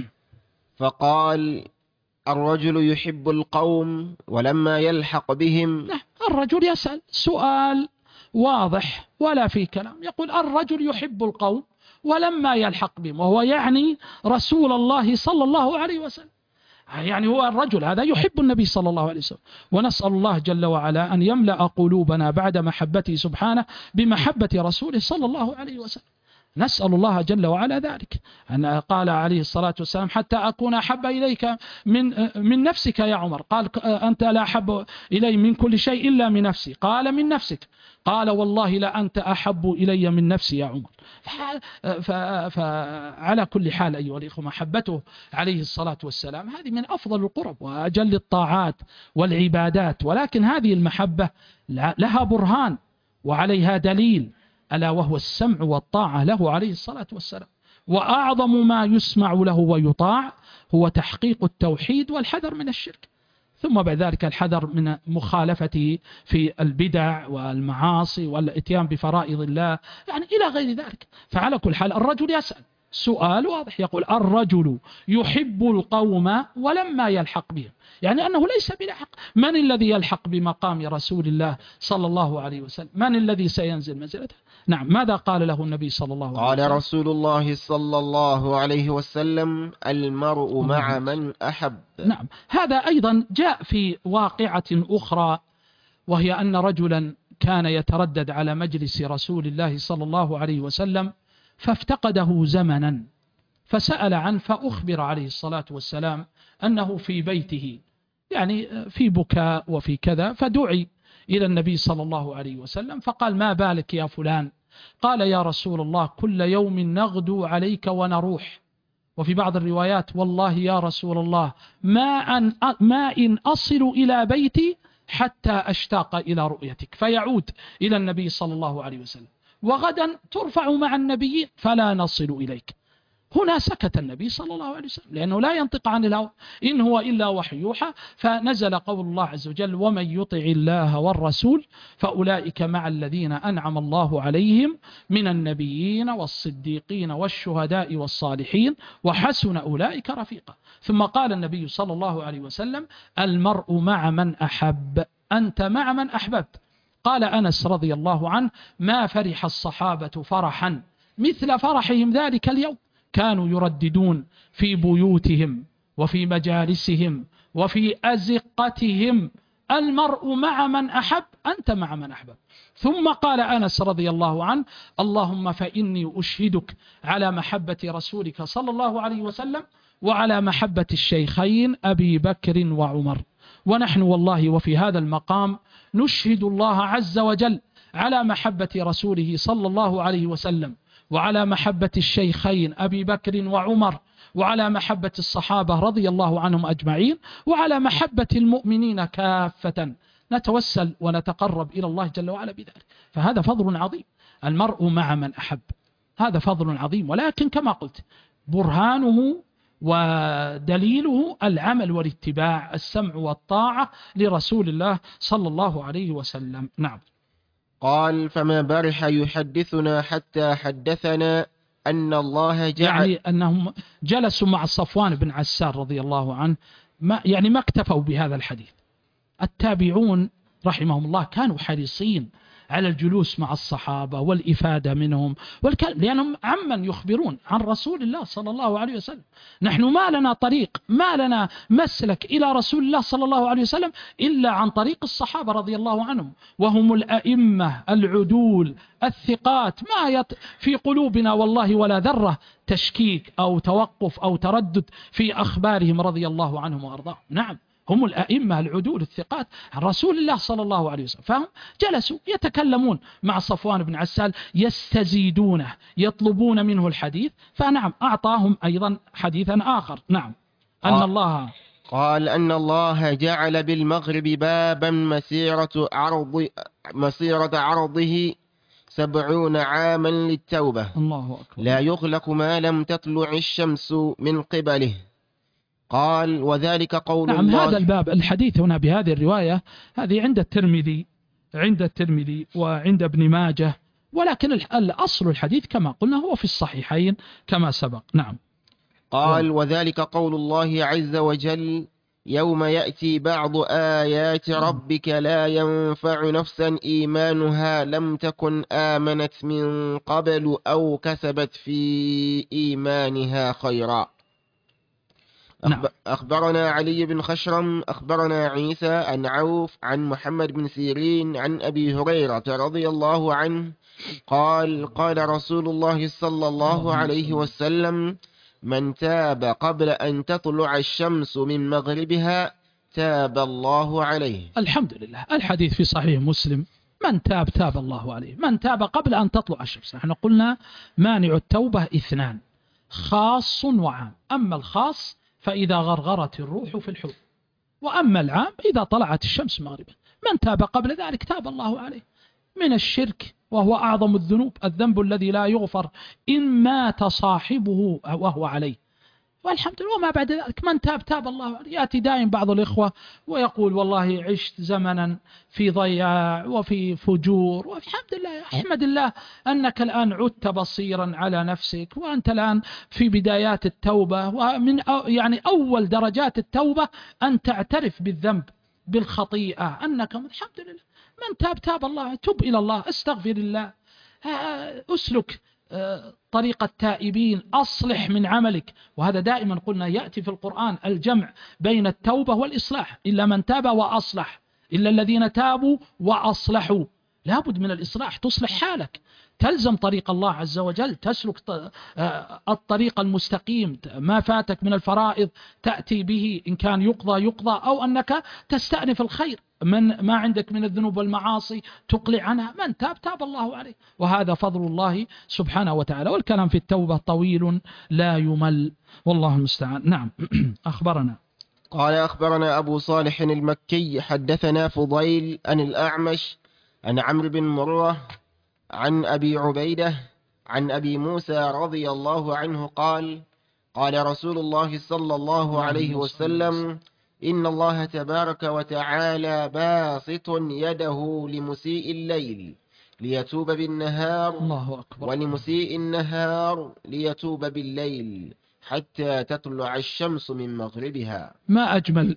[SPEAKER 2] فقال الرجل يحب القوم ولما يلحق بهم.
[SPEAKER 1] نعم. الرجل يسأل سؤال واضح ولا في كلام، يقول الرجل يحب القوم ولما يلحق بهم، وهو يعني رسول الله صلى الله عليه وسلم. يعني هو الرجل هذا يحب النبي صلى الله عليه وسلم، ونسأل الله جل وعلا أن يملأ قلوبنا بعد محبته سبحانه بمحبة رسوله صلى الله عليه وسلم. نسأل الله جل وعلا ذلك، أن قال عليه الصلاة والسلام حتى أكون أحب إليك من نفسك يا عمر. قال أنت لا أحب إلي من كل شيء إلا من نفسي. قال من نفسك؟ قال والله لا أنت أحب إلي من نفسي يا عمر. فعلى كل حال أيها الإخوة، محبته عليه الصلاة والسلام هذه من أفضل القرب وأجل الطاعات والعبادات، ولكن هذه المحبة لها برهان وعليها دليل، ألا وهو السمع والطاعة له عليه الصلاة والسلام. وأعظم ما يسمع له ويطاع هو تحقيق التوحيد والحذر من الشرك، ثم بعد ذلك الحذر من مخالفته في البدع والمعاصي والاتيان بفرائض الله، يعني إلى غير ذلك. فعلى كل حال الرجل يسأل سؤال واضح، يقول الرجل يحب القوم ولما يلحق بهم، يعني أنه ليس بلاحق. من الذي يلحق بمقام رسول الله صلى الله عليه وسلم؟ من الذي سينزل منزلته؟ نعم، ماذا قال له النبي صلى الله عليه وسلم؟
[SPEAKER 2] قال رسول الله صلى الله عليه وسلم: المرء مع من أحب.
[SPEAKER 1] نعم، هذا أيضا جاء في واقعة أخرى، وهي أن رجلا كان يتردد على مجلس رسول الله صلى الله عليه وسلم فافتقده زمنا، فسأل عنه، فأخبر عليه الصلاة والسلام أنه في بيته، يعني في بكاء وفي كذا، فدعي إلى النبي صلى الله عليه وسلم فقال: ما بالك يا فلان؟ قال: يا رسول الله كل يوم نغدو عليك ونروح. وفي بعض الروايات: والله يا رسول الله ما إن أصل إلى بيتي حتى أشتاق إلى رؤيتك. فيعود إلى النبي صلى الله عليه وسلم: وغدا ترفع مع النبيين فلا نصل إليك. هنا سكت النبي صلى الله عليه وسلم، لأنه لا ينطق عن الهوى، إن هو إلا وحي يوحى. فنزل قول الله عز وجل: ومن يطع الله والرسول فأولئك مع الذين أنعم الله عليهم من النبيين والصديقين والشهداء والصالحين وحسن أولئك رفيقا. ثم قال النبي صلى الله عليه وسلم: المرء مع من أحب، أنت مع من أحببت. قال أنس رضي الله عنه: ما فرح الصحابة فرحا مثل فرحهم ذلك اليوم، كانوا يرددون في بيوتهم وفي مجالسهم وفي أزقتهم: المرء مع من أحب، أنت مع من أحبب. ثم قال أنس رضي الله عنه: اللهم فإني أشهدك على محبة رسولك صلى الله عليه وسلم وعلى محبة الشيخين أبي بكر وعمر. ونحن والله وفي هذا المقام نشهد الله عز وجل على محبة رسوله صلى الله عليه وسلم وعلى محبة الشيخين أبي بكر وعمر وعلى محبة الصحابة رضي الله عنهم أجمعين وعلى محبة المؤمنين كافة. نتوسل ونتقرب إلى الله جل وعلا بذلك. فهذا فضل عظيم، المرء مع من أحب، هذا فضل عظيم. ولكن كما قلت برهانه ودليله العمل والاتباع، السمع والطاعة لرسول الله صلى الله عليه وسلم. نعم.
[SPEAKER 2] قال: فما برح يحدثنا حتى حدثنا أن الله جعل،
[SPEAKER 1] يعني أنهم جلسوا مع صفوان بن عسار رضي الله عنه، ما اكتفوا بهذا الحديث. التابعون رحمهم الله كانوا حريصين على الجلوس مع الصحابة والإفادة منهم لأنهم عمن يخبرون عن رسول الله صلى الله عليه وسلم. نحن ما لنا طريق، ما لنا مسلك إلى رسول الله صلى الله عليه وسلم إلا عن طريق الصحابة رضي الله عنهم، وهم الأئمة العدول الثقات، ما في قلوبنا والله ولا ذرة تشكيك أو توقف أو تردد في أخبارهم رضي الله عنهم وأرضاهم. نعم، هم الأئمة العدول الثقات عن رسول الله صلى الله عليه وسلم. فهم جلسوا يتكلمون مع صفوان بن عسال، يستزيدونه، يطلبون منه الحديث. فنعم أعطاهم أيضا حديثا آخر. نعم.
[SPEAKER 2] أن الله جعل بالمغرب بابا مسيرة عرضه 70 عاما للتوبة،
[SPEAKER 1] الله أكبر.
[SPEAKER 2] لا يغلق ما لم تطلع الشمس من قبله. قال: وذلك قول
[SPEAKER 1] نعم
[SPEAKER 2] الله.
[SPEAKER 1] هذا الباب، الحديث هنا بهذه الرواية هذه عند الترمذي وعند ابن ماجه، ولكن الأصل الحديث كما قلنا هو في الصحيحين كما سبق. نعم.
[SPEAKER 2] قال: وذلك قول الله عز وجل: يوم يأتي بعض آيات ربك لا ينفع نفسا إيمانها لم تكن آمنت من قبل أو كسبت في إيمانها خيرا.
[SPEAKER 1] نعم.
[SPEAKER 2] أخبرنا علي بن خشرم أخبرنا عيسى عن عوف عن محمد بن سيرين عن أبي هريرة رضي الله عنه قال قال رسول الله صلى الله عليه وسلم من تاب قبل أن تطلع الشمس من مغربها تاب الله عليه.
[SPEAKER 1] الحمد لله. الحديث في صحيح مسلم: من تاب تاب الله عليه. من تاب قبل أن تطلع الشمس. نحن قلنا مانع التوبة اثنان: خاص وعام. أما الخاص فإذا غرغرت الروح في الحوض، وأما العام إذا طلعت الشمس مغربا. من تاب قبل ذلك تاب الله عليه. من الشرك، وهو أعظم الذنوب، الذنب الذي لا يغفر إن مات صاحبه وهو عليه، والحمد لله. وما بعد ذلك من تاب تاب الله عليه. يأتي دائم بعض الإخوة ويقول: والله عشت زمنا في ضياع وفي فجور، والحمد لله. أحمد الله أنك الآن عدت بصيرا على نفسك، وأنت الآن في بدايات التوبة، ومن يعني أول درجات التوبة أن تعترف بالذنب بالخطيئة أنك الحمد لله. من تاب تاب الله. تب إلى الله، استغفر الله، أسلك طريق التائبين، أصلح من عملك. وهذا دائما قلنا يأتي في القرآن الجمع بين التوبة والإصلاح: إلا من تاب وأصلح، إلا الذين تابوا وأصلحوا. لابد من الإصلاح، تصلح حالك، تلزم طريق الله عز وجل، تسلك الطريق المستقيم. ما فاتك من الفرائض تأتي به، إن كان يقضى، أو أنك تستأنف الخير. من ما عندك من الذنوب والمعاصي تقلع عنها. من تاب تاب الله عليه. وهذا فضل الله سبحانه وتعالى. والكلام في التوبة طويل لا يمل، والله المستعان. نعم. أخبرنا
[SPEAKER 2] قال أخبرنا أبو صالح المكي حدثنا فضيل عن الأعمش عن عمرو بن مرة عن أبي عبيدة عن أبي موسى رضي الله عنه قال قال رسول الله صلى الله عليه وسلم إن الله تبارك وتعالى باسط يده لمسيء الليل ليتوب بالنهار،
[SPEAKER 1] الله أكبر،
[SPEAKER 2] ولمسيء النهار ليتوب بالليل حتى تطلع الشمس من مغربها.
[SPEAKER 1] ما أجمل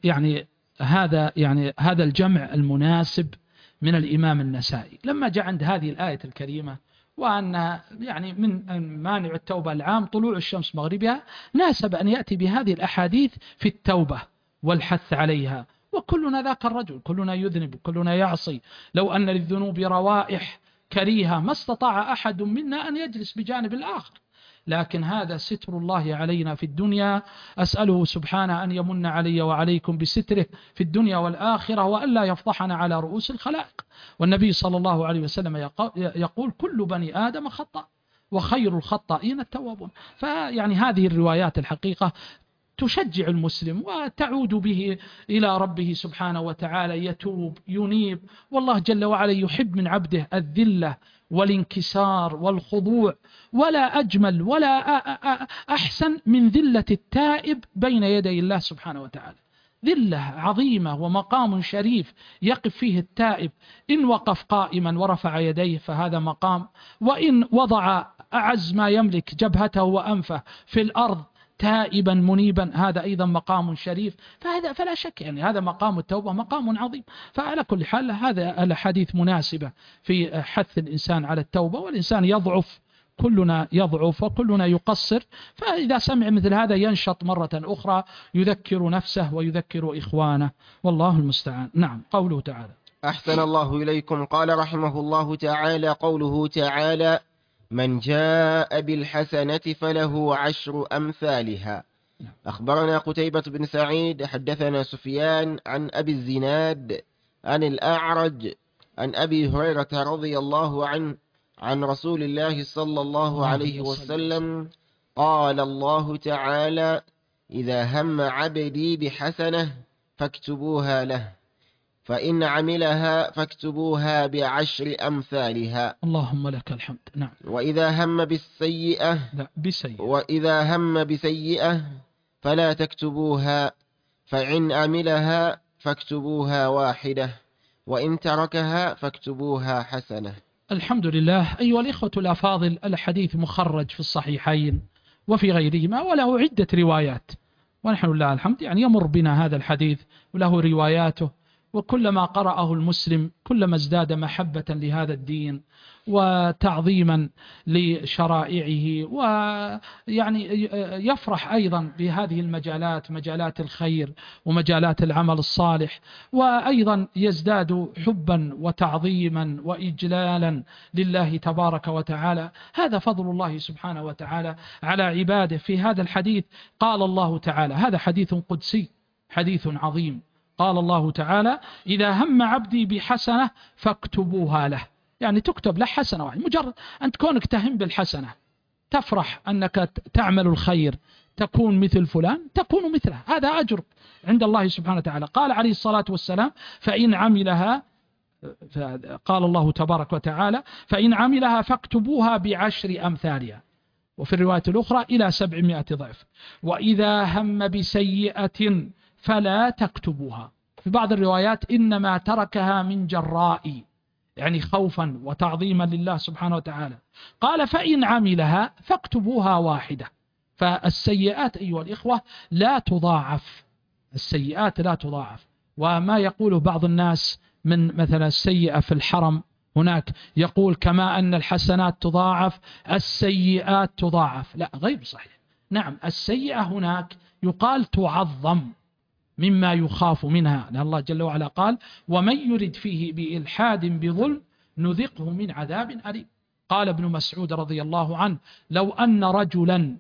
[SPEAKER 1] هذا الجمع المناسب من الإمام النسائي لما جاء عند هذه الآية الكريمة، وأن يعني من مانع التوبة العام طلوع الشمس مغربها، ناسب أن يأتي بهذه الأحاديث في التوبة والحث عليها. وكلنا ذاك الرجل، كلنا يذنب، كلنا يعصي. لو أن للذنوب روائح كريهة ما استطاع أحد منا أن يجلس بجانب الآخر، لكن هذا ستر الله علينا في الدنيا. أسأله سبحانه أن يمن علي وعليكم بستره في الدنيا والآخرة، وألا يفضحنا على رؤوس الخلائق. والنبي صلى الله عليه وسلم يقول: كل بني آدم خطأ وخير الخطائين التوابون. فيعني هذه الروايات الحقيقة تشجع المسلم وتعود به إلى ربه سبحانه وتعالى، يتوب ينيب. والله جل وعلا يحب من عبده الذلة والانكسار والخضوع، ولا أجمل ولا أحسن من ذلة التائب بين يدي الله سبحانه وتعالى. ذلة عظيمة ومقام شريف يقف فيه التائب. إن وقف قائما ورفع يديه فهذا مقام، وإن وضع أعز ما يملك جبهته وأنفه في الأرض تائبا منيبا هذا أيضا مقام شريف. فلا شك يعني هذا مقام التوبة مقام عظيم. فعلى كل حال هذا الحديث مناسبة في حث الإنسان على التوبة. والإنسان يضعف، كلنا يضعف وكلنا يقصر، فإذا سمع مثل هذا ينشط مرة أخرى، يذكر نفسه ويذكر إخوانه، والله المستعان. نعم. قوله تعالى:
[SPEAKER 2] أحسن الله إليكم. قال رحمه الله تعالى: قوله تعالى: من جاء بالحسنة فله 10 أمثالها. أخبرنا قتيبة بن سعيد حدثنا سفيان عن أبي الزناد عن الأعرج عن أبي هريرة رضي الله عنه عن رسول الله صلى الله عليه وسلم قال الله تعالى: إذا هم عبدي بحسنة فاكتبوها له، فإن عملها فاكتبوها ب10 أمثالها.
[SPEAKER 1] اللهم لك الحمد. نعم.
[SPEAKER 2] وإذا هم بسيئة فلا تكتبوها، فإن عملها فاكتبوها 1، وإن تركها فاكتبوها حسنة.
[SPEAKER 1] الحمد لله. أيها الإخوة الأفاضل، الحديث مخرج في الصحيحين وفي غيرهما، وله عدة روايات، ونحن لله الحمد يعني يمر بنا هذا الحديث وله رواياته. وكلما قرأه المسلم كلما ازداد محبة لهذا الدين وتعظيما لشرائعه، ويعني يفرح أيضا بهذه المجالات، مجالات الخير ومجالات العمل الصالح، وأيضا يزداد حبا وتعظيما وإجلالا لله تبارك وتعالى. هذا فضل الله سبحانه وتعالى على عباده. في هذا الحديث قال الله تعالى، هذا حديث قدسي، حديث عظيم، قال الله تعالى: إذا هم عبدي بحسنة فاكتبوها له. يعني تكتب له حسنة واحدة، مجرد أن كونك تهم بالحسنة، تفرح أنك تعمل الخير، تكون مثل فلان، تكون مثله، هذا أجر عند الله سبحانه وتعالى. قال عليه الصلاة والسلام: فإن عملها، قال الله تبارك وتعالى: فإن عملها فاكتبوها ب10 أمثالها، وفي الرواية الأخرى إلى 700 ضعف. وإذا هم بسيئة فلا تكتبوها. في بعض الروايات: إنما تركها من جراء، يعني خوفا وتعظيما لله سبحانه وتعالى. قال: فإن عملها فاكتبوها واحدة. فالسيئات أيها الإخوة لا تضاعف، السيئات لا تضاعف. وما يقوله بعض الناس من مثلا السيئة في الحرم، هناك يقول كما أن الحسنات تضاعف السيئات تضاعف، لا، غير صحيح. نعم، السيئة هناك يقال تعظم مما يخاف منها، لأن الله جل وعلا قال: ومن يرد فيه بإلحاد بظلم نذقه من عذاب أليم. قال ابن مسعود رضي الله عنه: لو أن رجلا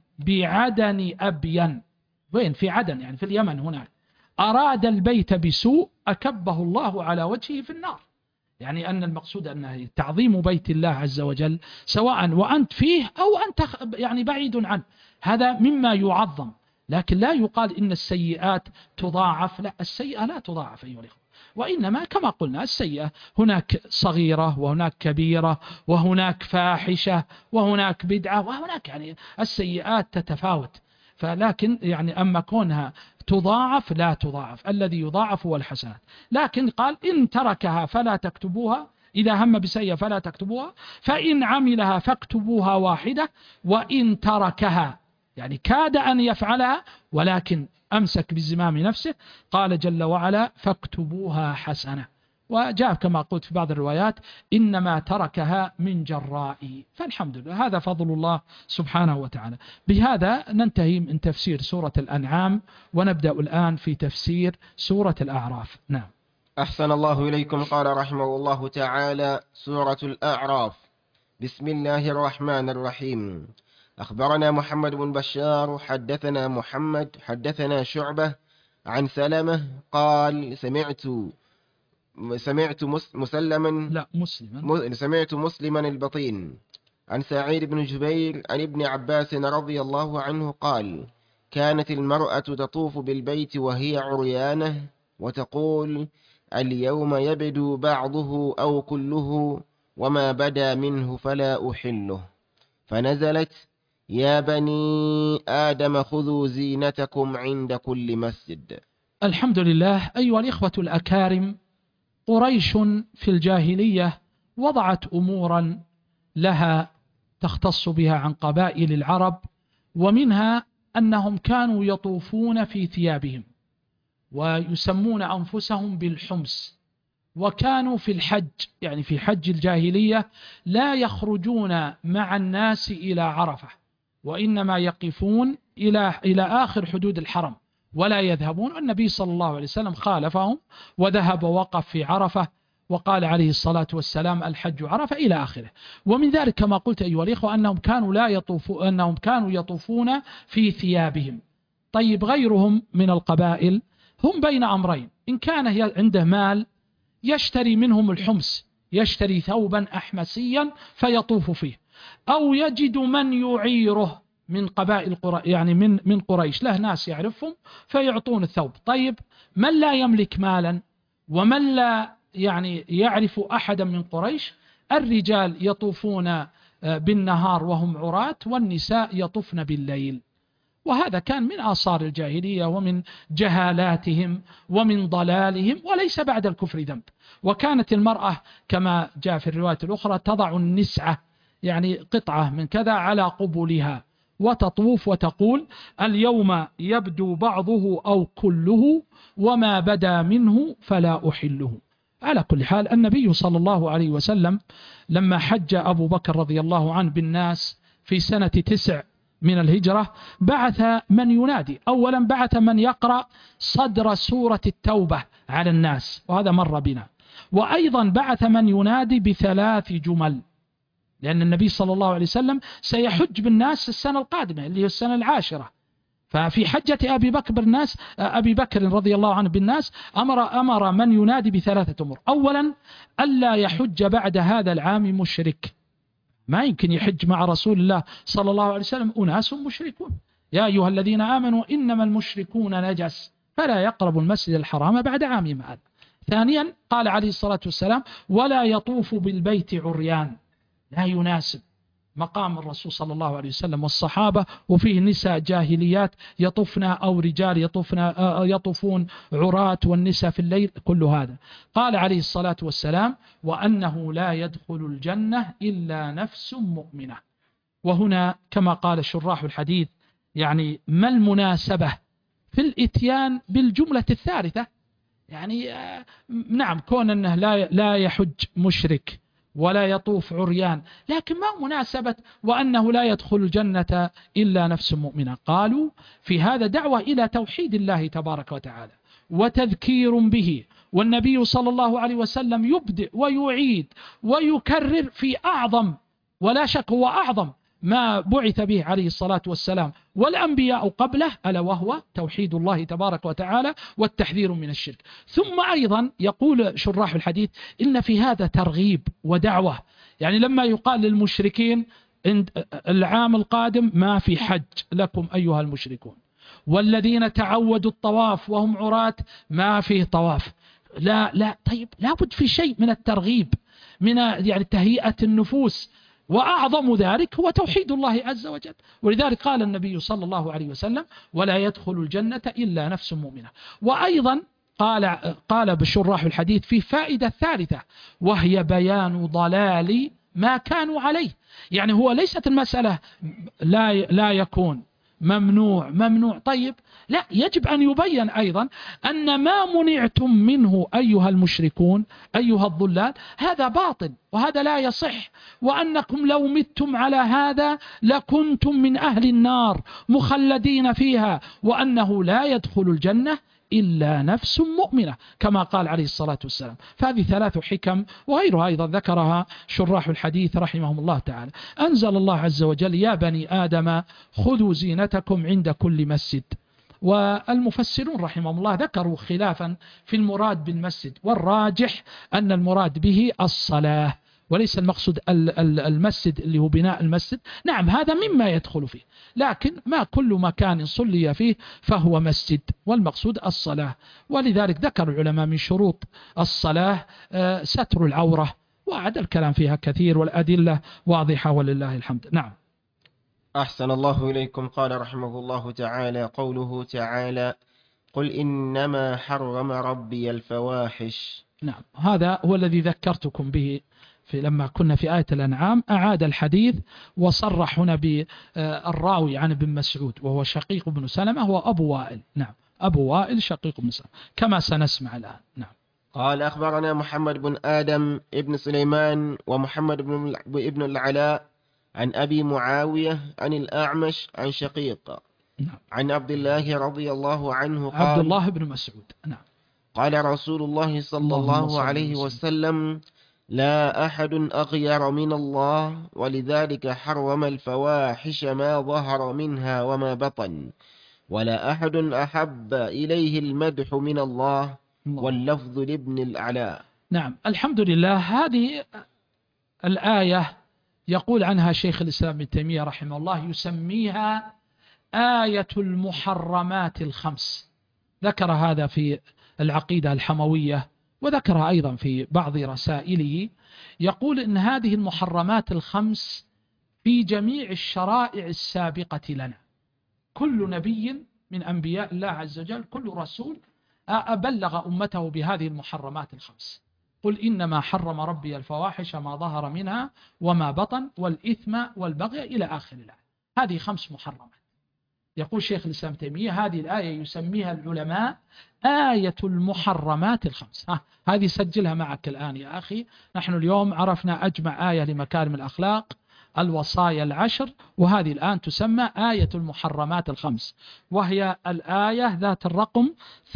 [SPEAKER 1] بعدن أبين، وين في عدن يعني في اليمن هناك، أراد البيت بسوء أكبه الله على وجهه في النار. يعني أن المقصود أنه تعظيم بيت الله عز وجل، سواء وأنت فيه أو أنت يعني بعيد عنه، هذا مما يعظم. لكن لا يقال إن السيئات تضاعف، لا، السيئة لا تضاعف أيها الأخوة، وإنما كما قلنا السيئة هناك صغيرة وهناك كبيرة وهناك فاحشة وهناك بدعة وهناك، يعني السيئات تتفاوت. فلكن يعني أما كونها تضاعف لا تضاعف، الذي يضاعف هو الحسنات. لكن قال: إن تركها فلا تكتبوها، إذا هم بسيئة فلا تكتبوها، فإن عملها فاكتبوها واحدة، وإن تركها يعني كاد أن يفعلها ولكن أمسك بزمام نفسه، قال جل وعلا: فاكتبوها حسنة. وجاء كما قلت في بعض الروايات: إنما تركها من جرائي. فالحمد لله، هذا فضل الله سبحانه وتعالى. بهذا ننتهي من تفسير سورة الأنعام، ونبدأ الآن في تفسير سورة الأعراف. نعم.
[SPEAKER 2] أحسن الله إليكم. قال رحمه الله تعالى: سورة الأعراف. بسم الله الرحمن الرحيم. أخبرنا محمد بن بشار حدثنا محمد حدثنا شعبة عن سلمة قال: سمعت مسلما البطين عن سعيد بن جبير عن ابن عباس رضي الله عنه قال: كانت المرأة تطوف بالبيت وهي عريانة وتقول: اليوم يبدو بعضه أو كله وما بدا منه فلا أحله. فنزلت: يا بني آدم خذوا زينتكم عند كل مسجد.
[SPEAKER 1] الحمد لله. أيها الإخوة الأكارم، قريش في الجاهلية وضعت أمورا لها تختص بها عن قبائل العرب، ومنها أنهم كانوا يطوفون في ثيابهم ويسمون أنفسهم بالحمس، وكانوا في الحج، يعني في حج الجاهلية، لا يخرجون مع الناس إلى عرفة، وإنما يقفون إلى آخر حدود الحرم ولا يذهبون. النبي صلى الله عليه وسلم خالفهم وذهب ووقف في عرفة، وقال عليه الصلاة والسلام: الحج عرفة، إلى آخره. ومن ذلك كما قلت أيها الإخوة أنهم كانوا يطوفون في ثيابهم. طيب، غيرهم من القبائل هم بين أمرين: إن كان عنده مال يشتري منهم الحمس، يشتري ثوبا أحمسيا فيطوف فيه، أو يجد من يعيره من قبائل يعني من قريش، له ناس يعرفهم فيعطون الثوب. طيب، من لا يملك مالا ومن لا يعني يعرف أحدا من قريش، الرجال يطوفون بالنهار وهم عراة، والنساء يطوفن بالليل. وهذا كان من آثار الجاهلية ومن جهالاتهم ومن ضلالهم، وليس بعد الكفر ذنب. وكانت المرأة كما جاء في الرواية الأخرى تضع النسعة، يعني قطعة من كذا، على قبلها وتطوف وتقول: اليوم يبدو بعضه أو كله وما بدا منه فلا أحله. على كل حال النبي صلى الله عليه وسلم لما حج أبو بكر رضي الله عنه بالناس في سنة 9 من الهجرة بعث من ينادي. أولا بعث من يقرأ صدر سورة التوبة على الناس، وهذا مر بنا. وأيضا بعث من ينادي ب3 جمل، لأن النبي صلى الله عليه وسلم سيحج بالناس السنة القادمة اللي هي السنة 10. ففي حجة أبي بكر رضي الله عنه بالناس أمر من ينادي ب3 أمور. أولا ألا يحج بعد هذا العام مشرك، ما يمكن يحج مع رسول الله صلى الله عليه وسلم أناس مشركون. يا أيها الذين آمنوا إنما المشركون نجس فلا يقربوا المسجد الحرام بعد عامهم هذا. ثانيا قال عليه الصلاة والسلام ولا يطوف بالبيت عريان، لا يناسب مقام الرسول صلى الله عليه وسلم والصحابة، وفيه نساء جاهليات يطفن أو رجال يطوفون عراة والنساء في الليل، كل هذا. قال عليه الصلاة والسلام وأنه لا يدخل الجنة إلا نفس مؤمنة. وهنا كما قال شراح الحديث يعني ما المناسبة في الإتيان بالجملة الثالثة؟ يعني نعم كون أنه لا يحج مشرك ولا يطوف عريان، لكن ما مناسبة وأنه لا يدخل الجنة إلا نفس مؤمنة؟ قالوا في هذا دعوة إلى توحيد الله تبارك وتعالى وتذكير به، والنبي صلى الله عليه وسلم يبدئ ويعيد ويكرر في أعظم، ولا شك هو أعظم ما بعث به عليه الصلاة والسلام والأنبياء قبله، ألا وهو توحيد الله تبارك وتعالى والتحذير من الشرك. ثم أيضا يقول شراح الحديث إن في هذا ترغيب ودعوة، يعني لما يقال للمشركين العام القادم ما في حج لكم أيها المشركون، والذين تعودوا الطواف وهم عراة ما فيه طواف، لا طيب لابد في شيء من الترغيب، من يعني تهيئة النفوس، وأعظم ذلك هو توحيد الله عز وجل. ولذلك قال النبي صلى الله عليه وسلم ولا يدخل الجنة إلا نفس مؤمنة. وأيضا قال بشراح الحديث في فائدة ثالثة وهي بيان ضلال ما كانوا عليه. يعني هو ليست المسألة لا يكون ممنوع طيب، لا، يجب أن يبين أيضا أن ما منعتم منه أيها المشركون أيها الضلال هذا باطل وهذا لا يصح، وأنكم لو متم على هذا لكنتم من أهل النار مخلدين فيها، وأنه لا يدخل الجنة إلا نفس مؤمنة كما قال عليه الصلاة والسلام. فهذه 3 حكم وغيرها أيضا ذكرها شراح الحديث رحمهم الله تعالى. أنزل الله عز وجل يا بني آدم خذوا زينتكم عند كل مسجد. والمفسرون رحمهم الله ذكروا خلافا في المراد بالمسجد، والراجح أن المراد به الصلاة وليس المقصود المسجد اللي هو بناء المسجد. نعم هذا مما يدخل فيه، لكن ما كل مكان صلي فيه فهو مسجد، والمقصود الصلاة. ولذلك ذكر العلماء من شروط الصلاة ستر العورة، وعد الكلام فيها كثير والأدلة واضحة ولله الحمد. نعم.
[SPEAKER 2] أحسن الله إليكم. قال رحمه الله تعالى قوله تعالى قل إنما حرم ربي الفواحش.
[SPEAKER 1] نعم هذا هو الذي ذكرتكم به لما كنا في آية الأنعام، أعاد الحديث وصرح هنا بالراوي عن ابن مسعود وهو شقيق بن سلمة هو أبو وائل. نعم أبو وائل شقيق بن سلمة كما سنسمع الآن. نعم.
[SPEAKER 2] قال أخبرنا محمد بن آدم ابن سليمان ومحمد ابن العلاء عن أبي معاوية عن الأعمش عن شقيق
[SPEAKER 1] نعم.
[SPEAKER 2] عن عبد الله رضي الله عنه قال
[SPEAKER 1] عبد الله بن مسعود. نعم.
[SPEAKER 2] قال رسول الله صلى الله عليه وسلم لا أحد أغير من الله ولذلك حرم الفواحش ما ظهر منها وما بطن، ولا أحد أحب إليه المدح من الله واللفظ لابن الأعلى.
[SPEAKER 1] نعم الحمد لله. هذه الآية يقول عنها شيخ الإسلام ابن تيمية رحمه الله يسميها آية المحرمات الخمس. ذكر هذا في العقيدة الحموية وذكرها أيضا في بعض رسائله. يقول إن هذه المحرمات الخمس في جميع الشرائع السابقة لنا، كل نبي من أنبياء الله عز وجل كل رسول أبلغ أمته بهذه المحرمات الخمس. قل إنما حرم ربي الفواحش ما ظهر منها وما بطن والإثم والبغي إلى آخر الآية. هذه 5 محرمات. يقول شيخ الإسلام تيمية هذه الآية يسميها العلماء آية المحرمات الخمس. هذه سجلها معك الآن يا أخي. نحن اليوم عرفنا أجمع آية لمكارم الأخلاق، الوصايا العشر، وهذه الآن تسمى آية المحرمات الخمس، وهي الآية ذات الرقم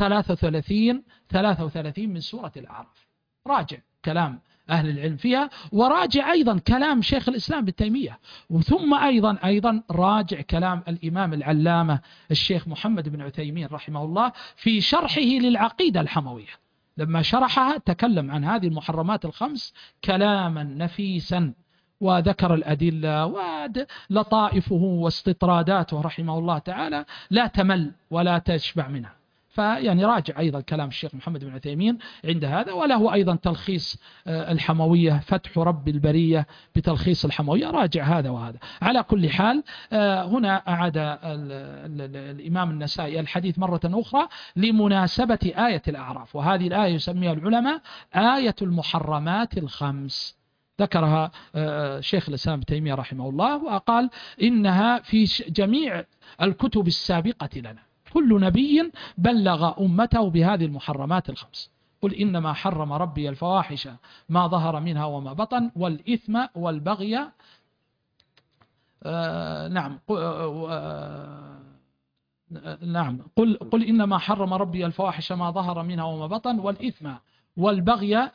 [SPEAKER 1] 33 من سورة الأعراف. راجع كلام أهل العلم فيها، وراجع أيضا كلام شيخ الإسلام ابن تيمية، ثم أيضا راجع كلام الإمام العلامة الشيخ محمد بن عثيمين رحمه الله في شرحه للعقيدة الحموية. لما شرحها تكلم عن هذه المحرمات الخمس كلاما نفيسا، وذكر الأدلة ولطائفه واستطراداته رحمه الله تعالى لا تمل ولا تشبع منها. فيعني راجع أيضا كلام الشيخ محمد بن عثيمين عند هذا، وله أيضا تلخيص الحموية، فتح رب البرية بتلخيص الحموية، راجع هذا وهذا. على كل حال هنا أعاد الإمام النسائي الحديث مرة أخرى لمناسبة آية الأعراف، وهذه الآية يسميها العلماء آية المحرمات الخمس. ذكرها شيخ الإسلام ابن تيمية رحمه الله وقال إنها في جميع الكتب السابقة لنا، كل نبي بلغ أمته بهذه المحرمات الخمس. قل إنما حرم ربي الفواحش ما ظهر منها وما بطن والإثم والبغي قل إنما حرم ربي الفواحش ما ظهر منها وما بطن والإثم والبغي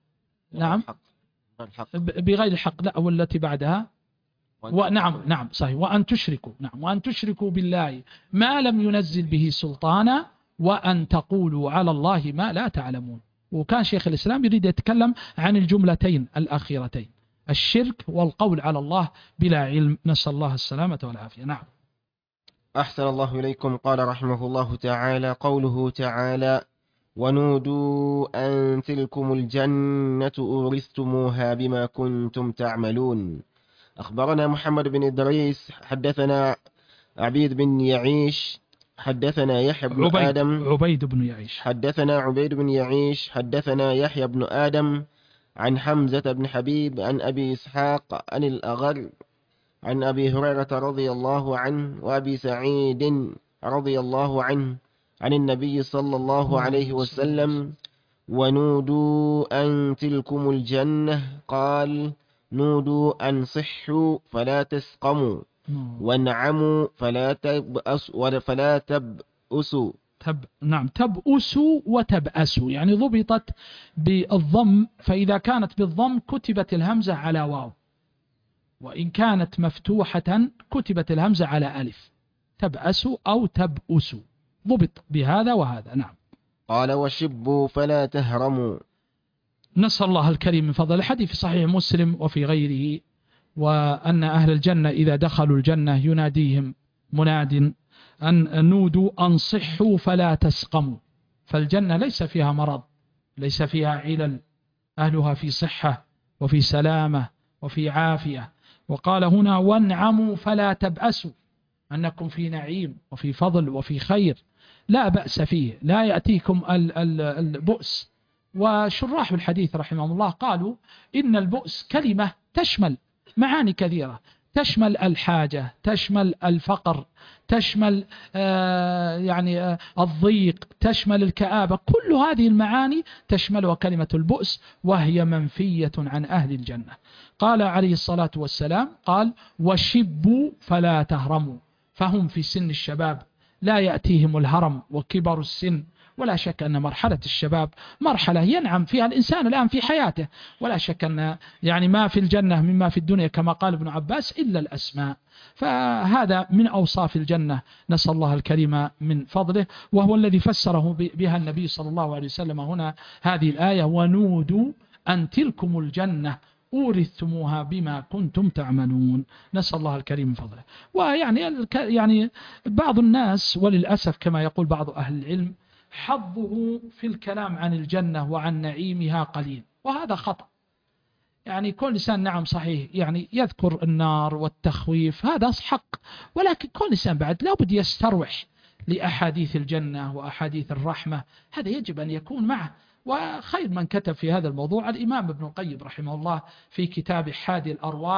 [SPEAKER 1] بغير الحق، لا والتي بعدها نعم صحيح، وأن تشركوا بالله ما لم ينزل به سلطانا وأن تقولوا على الله ما لا تعلمون. وكان شيخ الإسلام يريد يتكلم عن الجملتين الأخيرتين، الشرك والقول على الله بلا علم، نسأل الله السلامة والعافية. نعم.
[SPEAKER 2] أحسن الله إليكم. قال رحمه الله تعالى: قوله تعالى: ونودوا أن تلكم الجنة أورثتموها بما كنتم تعملون. أخبرنا محمد بن إدريس حدثنا عبيد بن يعيش حدثنا يحيى بن آدم حدثنا عبيد بن يعيش حدثنا يحيى بن آدم عن حمزة بن حبيب عن أبي إسحاق عن الأغر عن أبي هريرة رضي الله عنه وأبي سعيد رضي الله عنه عن النبي صلى الله عليه وسلم: ونودوا أن تلكم الجنة، قال: نودوا أن صحوا فلا تسقموا، وانعموا فلا تبأسوا.
[SPEAKER 1] تبأسوا وتبأسوا، يعني ضبطت بالضم، فإذا كانت بالضم كتبت الهمزة على واو، وإن كانت مفتوحة كتبت الهمزة على ألف. تبأسوا أو تبأسوا، ضبط بهذا وهذا. نعم.
[SPEAKER 2] قال: وشبوا فلا تهرموا.
[SPEAKER 1] نسأل الله الكريم من فضل. الحديث في صحيح مسلم وفي غيره، وأن أهل الجنة إذا دخلوا الجنة يناديهم مناد أن نودوا أن صحوا فلا تسقموا. فالجنة ليس فيها مرض، ليس فيها علل، أهلها في صحة وفي سلامة وفي عافية. وقال هنا: وانعموا فلا تبأسوا، أنكم في نعيم وفي فضل وفي خير لا بأس فيه، لا يأتيكم البؤس. وشراح الحديث رحمه الله قالوا إن البؤس كلمة تشمل معاني كثيرة، تشمل الحاجة، تشمل الفقر، تشمل الضيق، تشمل الكآبة، كل هذه المعاني تشملها كلمة البؤس، وهي منفية عن أهل الجنة. قال عليه الصلاة والسلام: قال: وشبوا فلا تهرموا، فهم في سن الشباب لا يأتيهم الهرم وكبر السن. ولا شك أن مرحلة الشباب مرحلة ينعم فيها الإنسان الآن في حياته، ولا شك أن ما في الجنة مما في الدنيا كما قال ابن عباس إلا الأسماء. فهذا من أوصاف الجنة، نسأل الله الكريم من فضله، وهو الذي فسره بها النبي صلى الله عليه وسلم هنا هذه الآية: ونودوا أن تلكم الجنة أورثتموها بما كنتم تعملون. نسأل الله الكريم من فضله. ويعني بعض الناس وللأسف كما يقول بعض أهل العلم حظه في الكلام عن الجنة وعن نعيمها قليل، وهذا خطأ. كل إنسان نعم صحيح يذكر النار والتخويف، هذا حق، ولكن كل إنسان بعد لا بد يستروح لأحاديث الجنة وأحاديث الرحمة، هذا يجب أن يكون معه. وخير من كتب في هذا الموضوع الإمام ابن القيم رحمه الله في كتاب حادي الأرواح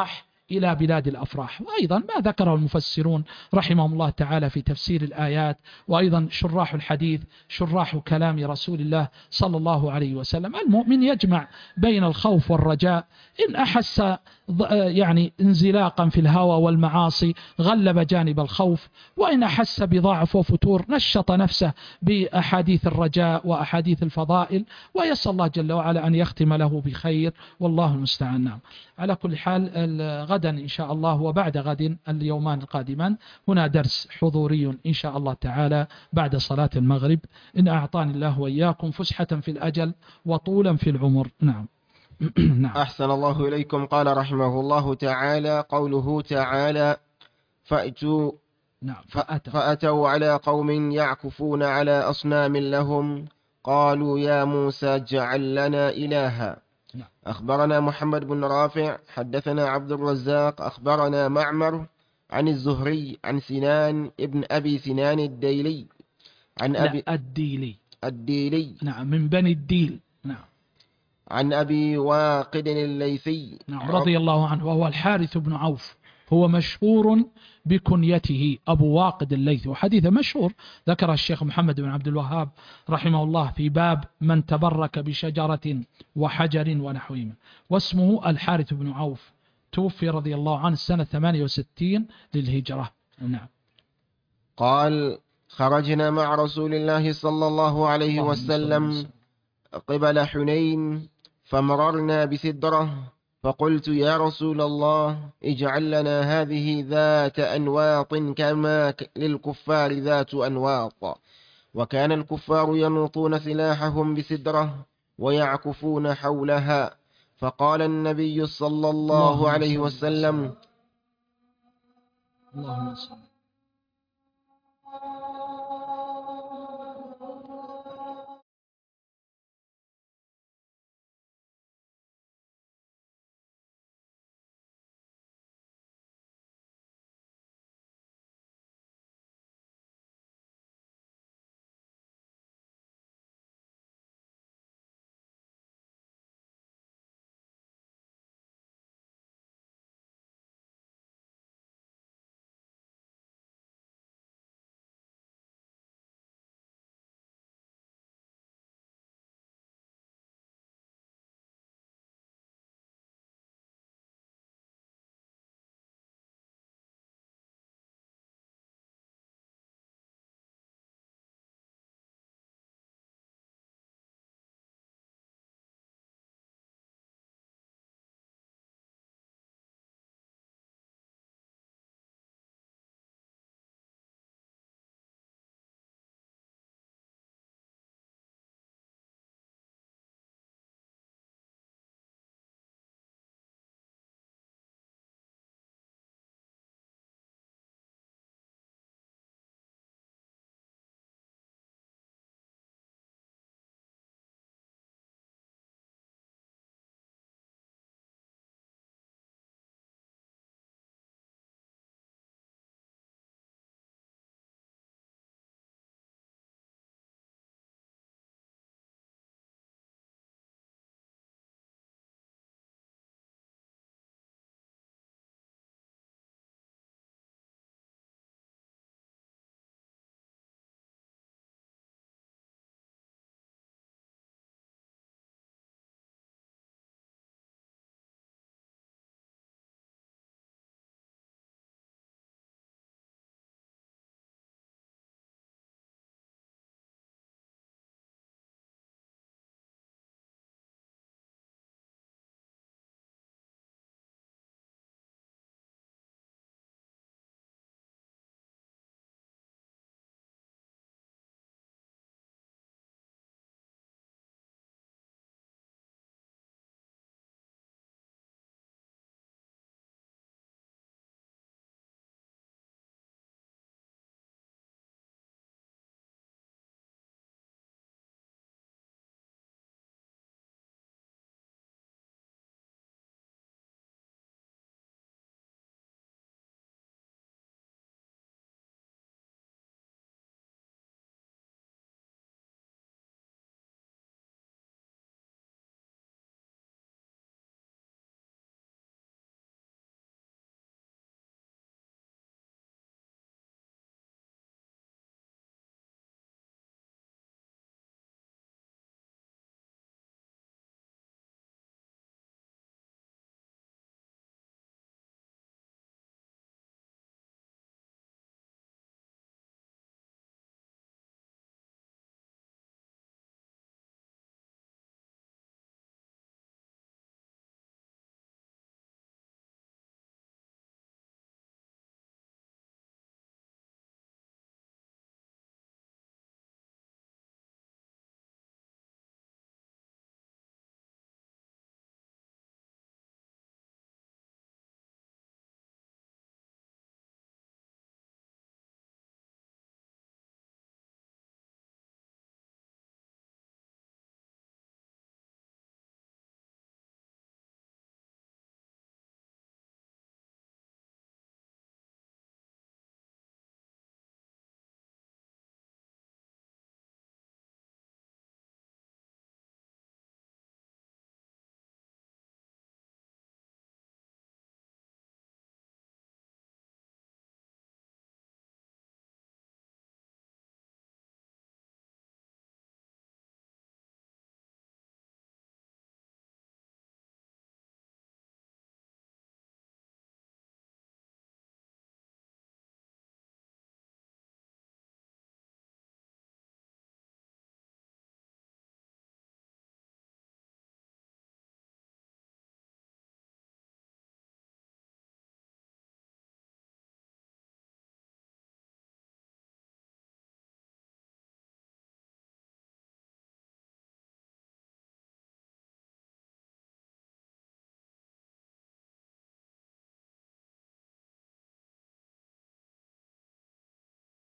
[SPEAKER 1] إلى بلاد الأفراح. وأيضا ما ذكره المفسرون رحمهم الله تعالى في تفسير الآيات، وأيضا شراح الحديث، شراح كلام رسول الله صلى الله عليه وسلم، المؤمن يجمع بين الخوف والرجاء. إن أحس يعني انزلاقا في الهوى والمعاصي غلب جانب الخوف، وإن أحس بضعف وفتور نشط نفسه بأحاديث الرجاء وأحاديث الفضائل، ويسأل الله جل وعلا أن يختم له بخير، والله المستعان. نعم. على كل حال غدا إن شاء الله وبعد غد اليومان القادمان هنا درس حضوري إن شاء الله تعالى بعد صلاة المغرب، إن أعطاني الله وإياكم فسحة في الأجل وطولا في العمر. نعم. نعم.
[SPEAKER 2] أحسن الله إليكم. قال رحمه الله تعالى: قوله تعالى: فأتوا
[SPEAKER 1] نعم.
[SPEAKER 2] فأتوا على قوم يعكفون على أصنام لهم قالوا يا موسى اجعل لنا إلها.
[SPEAKER 1] نعم.
[SPEAKER 2] أخبرنا محمد بن رافع حدثنا عبد الرزاق أخبرنا معمر عن الزهري عن سنان ابن أبي سنان الديلي عن أبي الديلي
[SPEAKER 1] نعم، من بني الديل. نعم.
[SPEAKER 2] عن أبي واقد الليثي
[SPEAKER 1] نعم رضي الله عنه، وهو الحارث بن عوف، هو مشهور بكنيته أبو واقد الليثي، وحديث مشهور ذكر الشيخ محمد بن عبد الوهاب رحمه الله في باب من تبرك بشجرة وحجر ونحوهما، واسمه الحارث بن عوف، توفي رضي الله عنه سنة 68 للهجرة. نعم.
[SPEAKER 2] قال: خرجنا مع رسول الله صلى الله عليه وسلم قبل حنين فمررنا بسدرة، فقلت يا رسول الله اجعل لنا هذه ذات أنواط كما للكفار ذات أنواط. وكان الكفار ينوطون سلاحهم بسدرة ويعكفون حولها. فقال النبي صلى الله عليه وسلم:
[SPEAKER 1] اللهم صل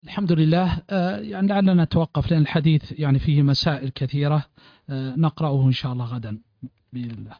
[SPEAKER 1] الحمد لله. يعني لعلنا نتوقف لأن الحديث يعني فيه مسائل كثيرة نقرأه إن شاء الله غدا بإذن الله.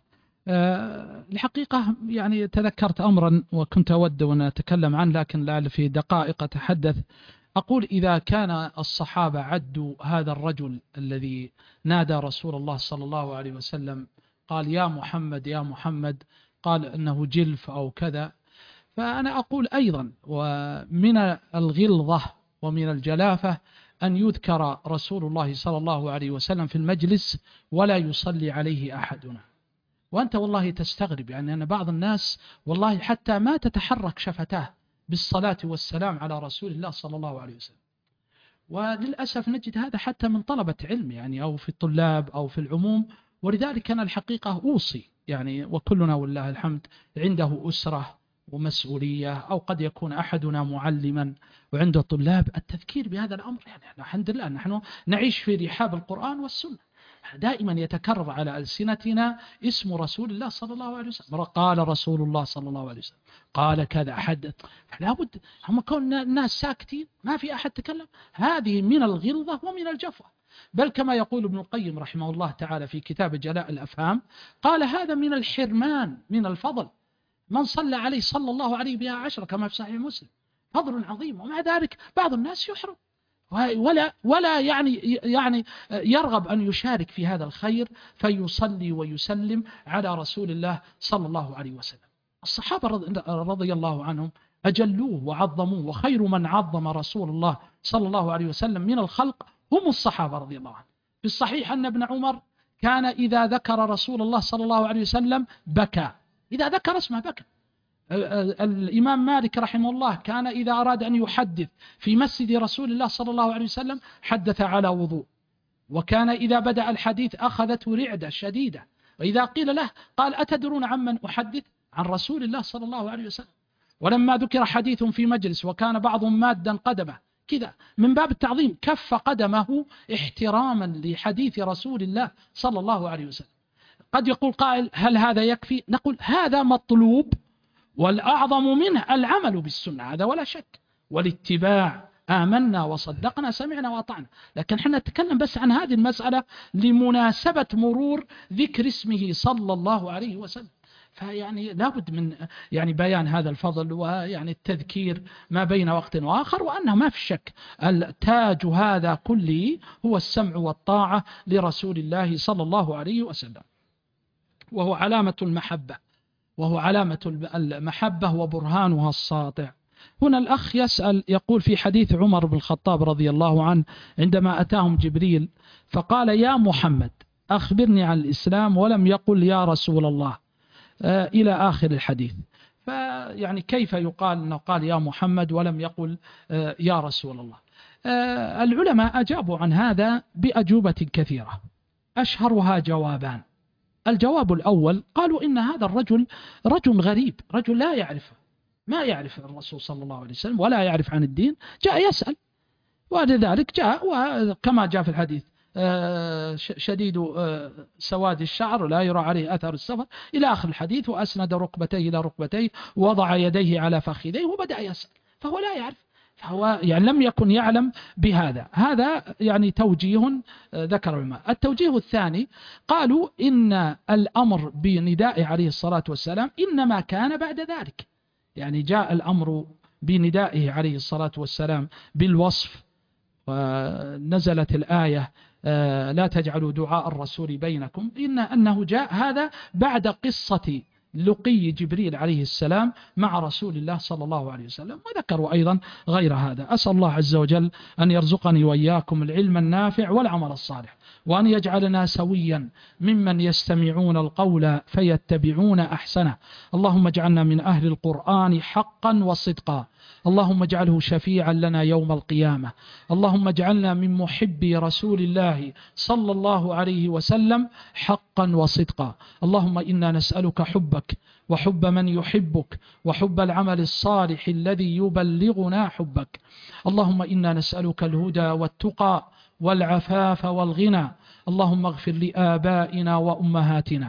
[SPEAKER 1] الحقيقة يعني تذكرت أمرا وكنت أود أن أتكلم عنه، لكن لعل في دقائق أتحدث. أقول إذا كان الصحابة عدوا هذا الرجل الذي نادى رسول الله صلى الله عليه وسلم قال يا محمد يا محمد، قال أنه جلف أو كذا، فأنا أقول أيضا ومن الغلظة ومن الجلافة أن يذكر رسول الله صلى الله عليه وسلم في المجلس ولا يصلي عليه أحدنا. وأنت والله تستغرب، يعني أن بعض الناس والله حتى ما تتحرك شفتاه بالصلاة والسلام على رسول الله صلى الله عليه وسلم. وللأسف نجد هذا حتى من طلبة علم يعني، أو في الطلاب أو في العموم. ولذلك أنا الحقيقة أوصي يعني، وكلنا والله الحمد عنده أسرة ومسؤولية، أو قد يكون أحدنا معلما وعنده طلاب، التذكير بهذا الأمر. يعني الحمد لله نحن نعيش في رحاب القرآن والسنة، دائما يتكرر على ألسنتنا اسم رسول الله صلى الله عليه وسلم، قال رسول الله صلى الله عليه وسلم، قال كذا، حدث. فلا بد، هم كون الناس ساكتين ما في أحد تكلم، هذه من الغلظة ومن الجفوة. بل كما يقول ابن القيم رحمه الله تعالى في كتاب جلاء الأفهام، قال هذا من الحرمان من الفضل، من صلى عليه صلى الله عليه بها 10 كما في صحيح مسلم، فضل عظيم. ومع ذلك بعض الناس يحرم ولا يعني يرغب أن يشارك في هذا الخير فيصلي ويسلم على رسول الله صلى الله عليه وسلم. الصحابة رضي الله عنهم أجلوه وعظموه، وخير من عظم رسول الله صلى الله عليه وسلم من الخلق هم الصحابة رضي الله عنهم. في الصحيح أن ابن عمر كان إذا ذكر رسول الله صلى الله عليه وسلم بكى، إذا ذكر اسمه بكى. الإمام مالك رحمه الله كان إذا أراد أن يحدث في مسجد رسول الله صلى الله عليه وسلم حدث على وضوء، وكان إذا بدأ الحديث أخذته رعدة شديدة، وإذا قيل له قال أتدرون عمن أحدث؟ عن رسول الله صلى الله عليه وسلم. ولما ذكر حديث في مجلس وكان بعضهم مادا قدمه كذا من باب التعظيم كف قدمه احتراما لحديث رسول الله صلى الله عليه وسلم. قد يقول قائل هل هذا يكفي؟ نقول هذا مطلوب، والأعظم منه العمل بالسنة، هذا ولا شك، والاتباع، آمنا وصدقنا سمعنا وأطعنا. لكن احنا نتكلم بس عن هذه المسألة لمناسبة مرور ذكر اسمه صلى الله عليه وسلم. فيعني لابد من يعني بيان هذا الفضل، ويعني التذكير ما بين وقت وآخر، وأنه ما في شك التاج هذا كله هو السمع والطاعة لرسول الله صلى الله عليه وسلم، وهو علامة المحبة، وهو علامة المحبة وبرهانها الساطع. هنا الأخ يسأل يقول في حديث عمر بن الخطاب رضي الله عنه عندما أتاهم جبريل فقال يا محمد أخبرني عن الإسلام، ولم يقل يا رسول الله إلى آخر الحديث. فيعني كيف يقال أنه قال يا محمد ولم يقل يا رسول الله؟ العلماء أجابوا عن هذا بأجوبة كثيرة، أشهرها جوابان. الجواب الأول قالوا إن هذا الرجل رجل غريب، رجل لا يعرف، ما يعرف الرسول صلى الله عليه وسلم ولا يعرف عن الدين، جاء يسأل، ولذلك جاء وكما جاء في الحديث شديد سواد الشعر لا يرى عليه أثر السفر إلى آخر الحديث، وأسند ركبتيه إلى ركبتيه ووضع يديه على فخذيه وبدأ يسأل، فهو لا يعرف، فهو يعني لم يكن يعلم بهذا. هذا يعني توجيه ذكر العلماء. التوجيه الثاني قالوا إن الأمر بندائه عليه الصلاة والسلام إنما كان بعد ذلك، يعني جاء الأمر بندائه عليه الصلاة والسلام بالوصف، ونزلت الآية لا تجعلوا دعاء الرسول بينكم، أنه جاء هذا بعد قصة لقي جبريل عليه السلام مع رسول الله صلى الله عليه وسلم. وذكروا أيضا غير هذا. أسأل الله عز وجل أن يرزقني وإياكم العلم النافع والعمل الصالح، وأن يجعلنا سويا ممن يستمعون القول فيتبعون أحسنه. اللهم اجعلنا من أهل القرآن حقا وصدقا، اللهم اجعله شفيعا لنا يوم القيامة، اللهم اجعلنا من محبي رسول الله صلى الله عليه وسلم حقا وصدقا. اللهم إنا نسألك حبك وحب من يحبك وحب العمل الصالح الذي يبلغنا حبك. اللهم إنا نسألك الهدى والتقى والعفاف والغنى. اللهم اغفر لآبائنا وأمهاتنا،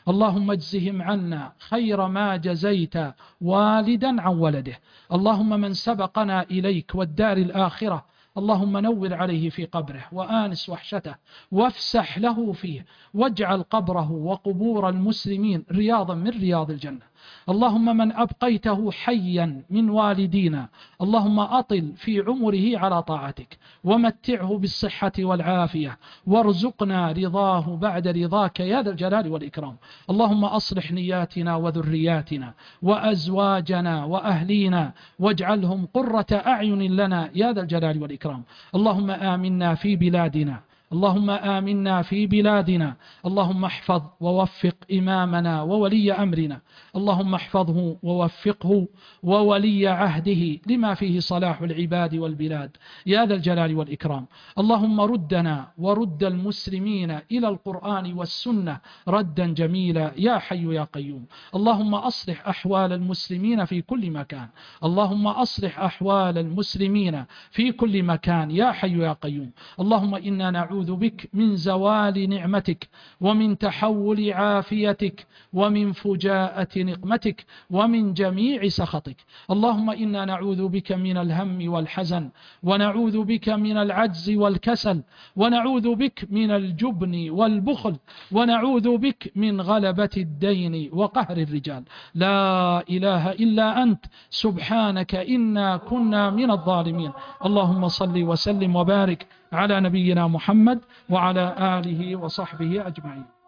[SPEAKER 1] اللهم اجزهم عنا خير ما جزيت والدا عن ولده. اللهم من سبقنا إليك والدار الآخرة اللهم نور عليه في قبره وآنس وحشته وافسح له فيه، واجعل قبره وقبور المسلمين رياضا من رياض الجنة. اللهم من أبقيته حيا من والدينا اللهم أطل في عمره على طاعتك، ومتعه بالصحة والعافية، وارزقنا رضاه بعد رضاك يا ذا الجلال والإكرام. اللهم أصلح نياتنا وذرياتنا وأزواجنا وأهلينا، واجعلهم قرة أعين لنا يا ذا الجلال والإكرام. اللهم آمنا في بلادنا، اللهم آمنا في بلادنا. اللهم احفظ ووفق إمامنا وولي أمرنا، اللهم احفظه ووفقه وولي عهده لما فيه صلاح العباد والبلاد يا ذا الجلال والإكرام. اللهم ردنا ورد المسلمين إلى القرآن والسنة ردا جميلا يا حي يا قيوم. اللهم أصلح أحوال المسلمين في كل مكان، اللهم أصلح أحوال المسلمين في كل مكان يا حي يا قيوم. اللهم إنا نعوذ بك من زوال نعمتك، ومن تحول عافيتك، ومن فجاءة نقمتك، ومن جميع سخطك. اللهم إنا نعوذ بك من الهم والحزن، ونعوذ بك من العجز والكسل، ونعوذ بك من الجبن والبخل، ونعوذ بك من غلبة الدين وقهر الرجال. لا إله إلا أنت سبحانك إنا كنا من الظالمين. اللهم صل وسلم وبارك على نبينا محمد وعلى آله وصحبه أجمعين.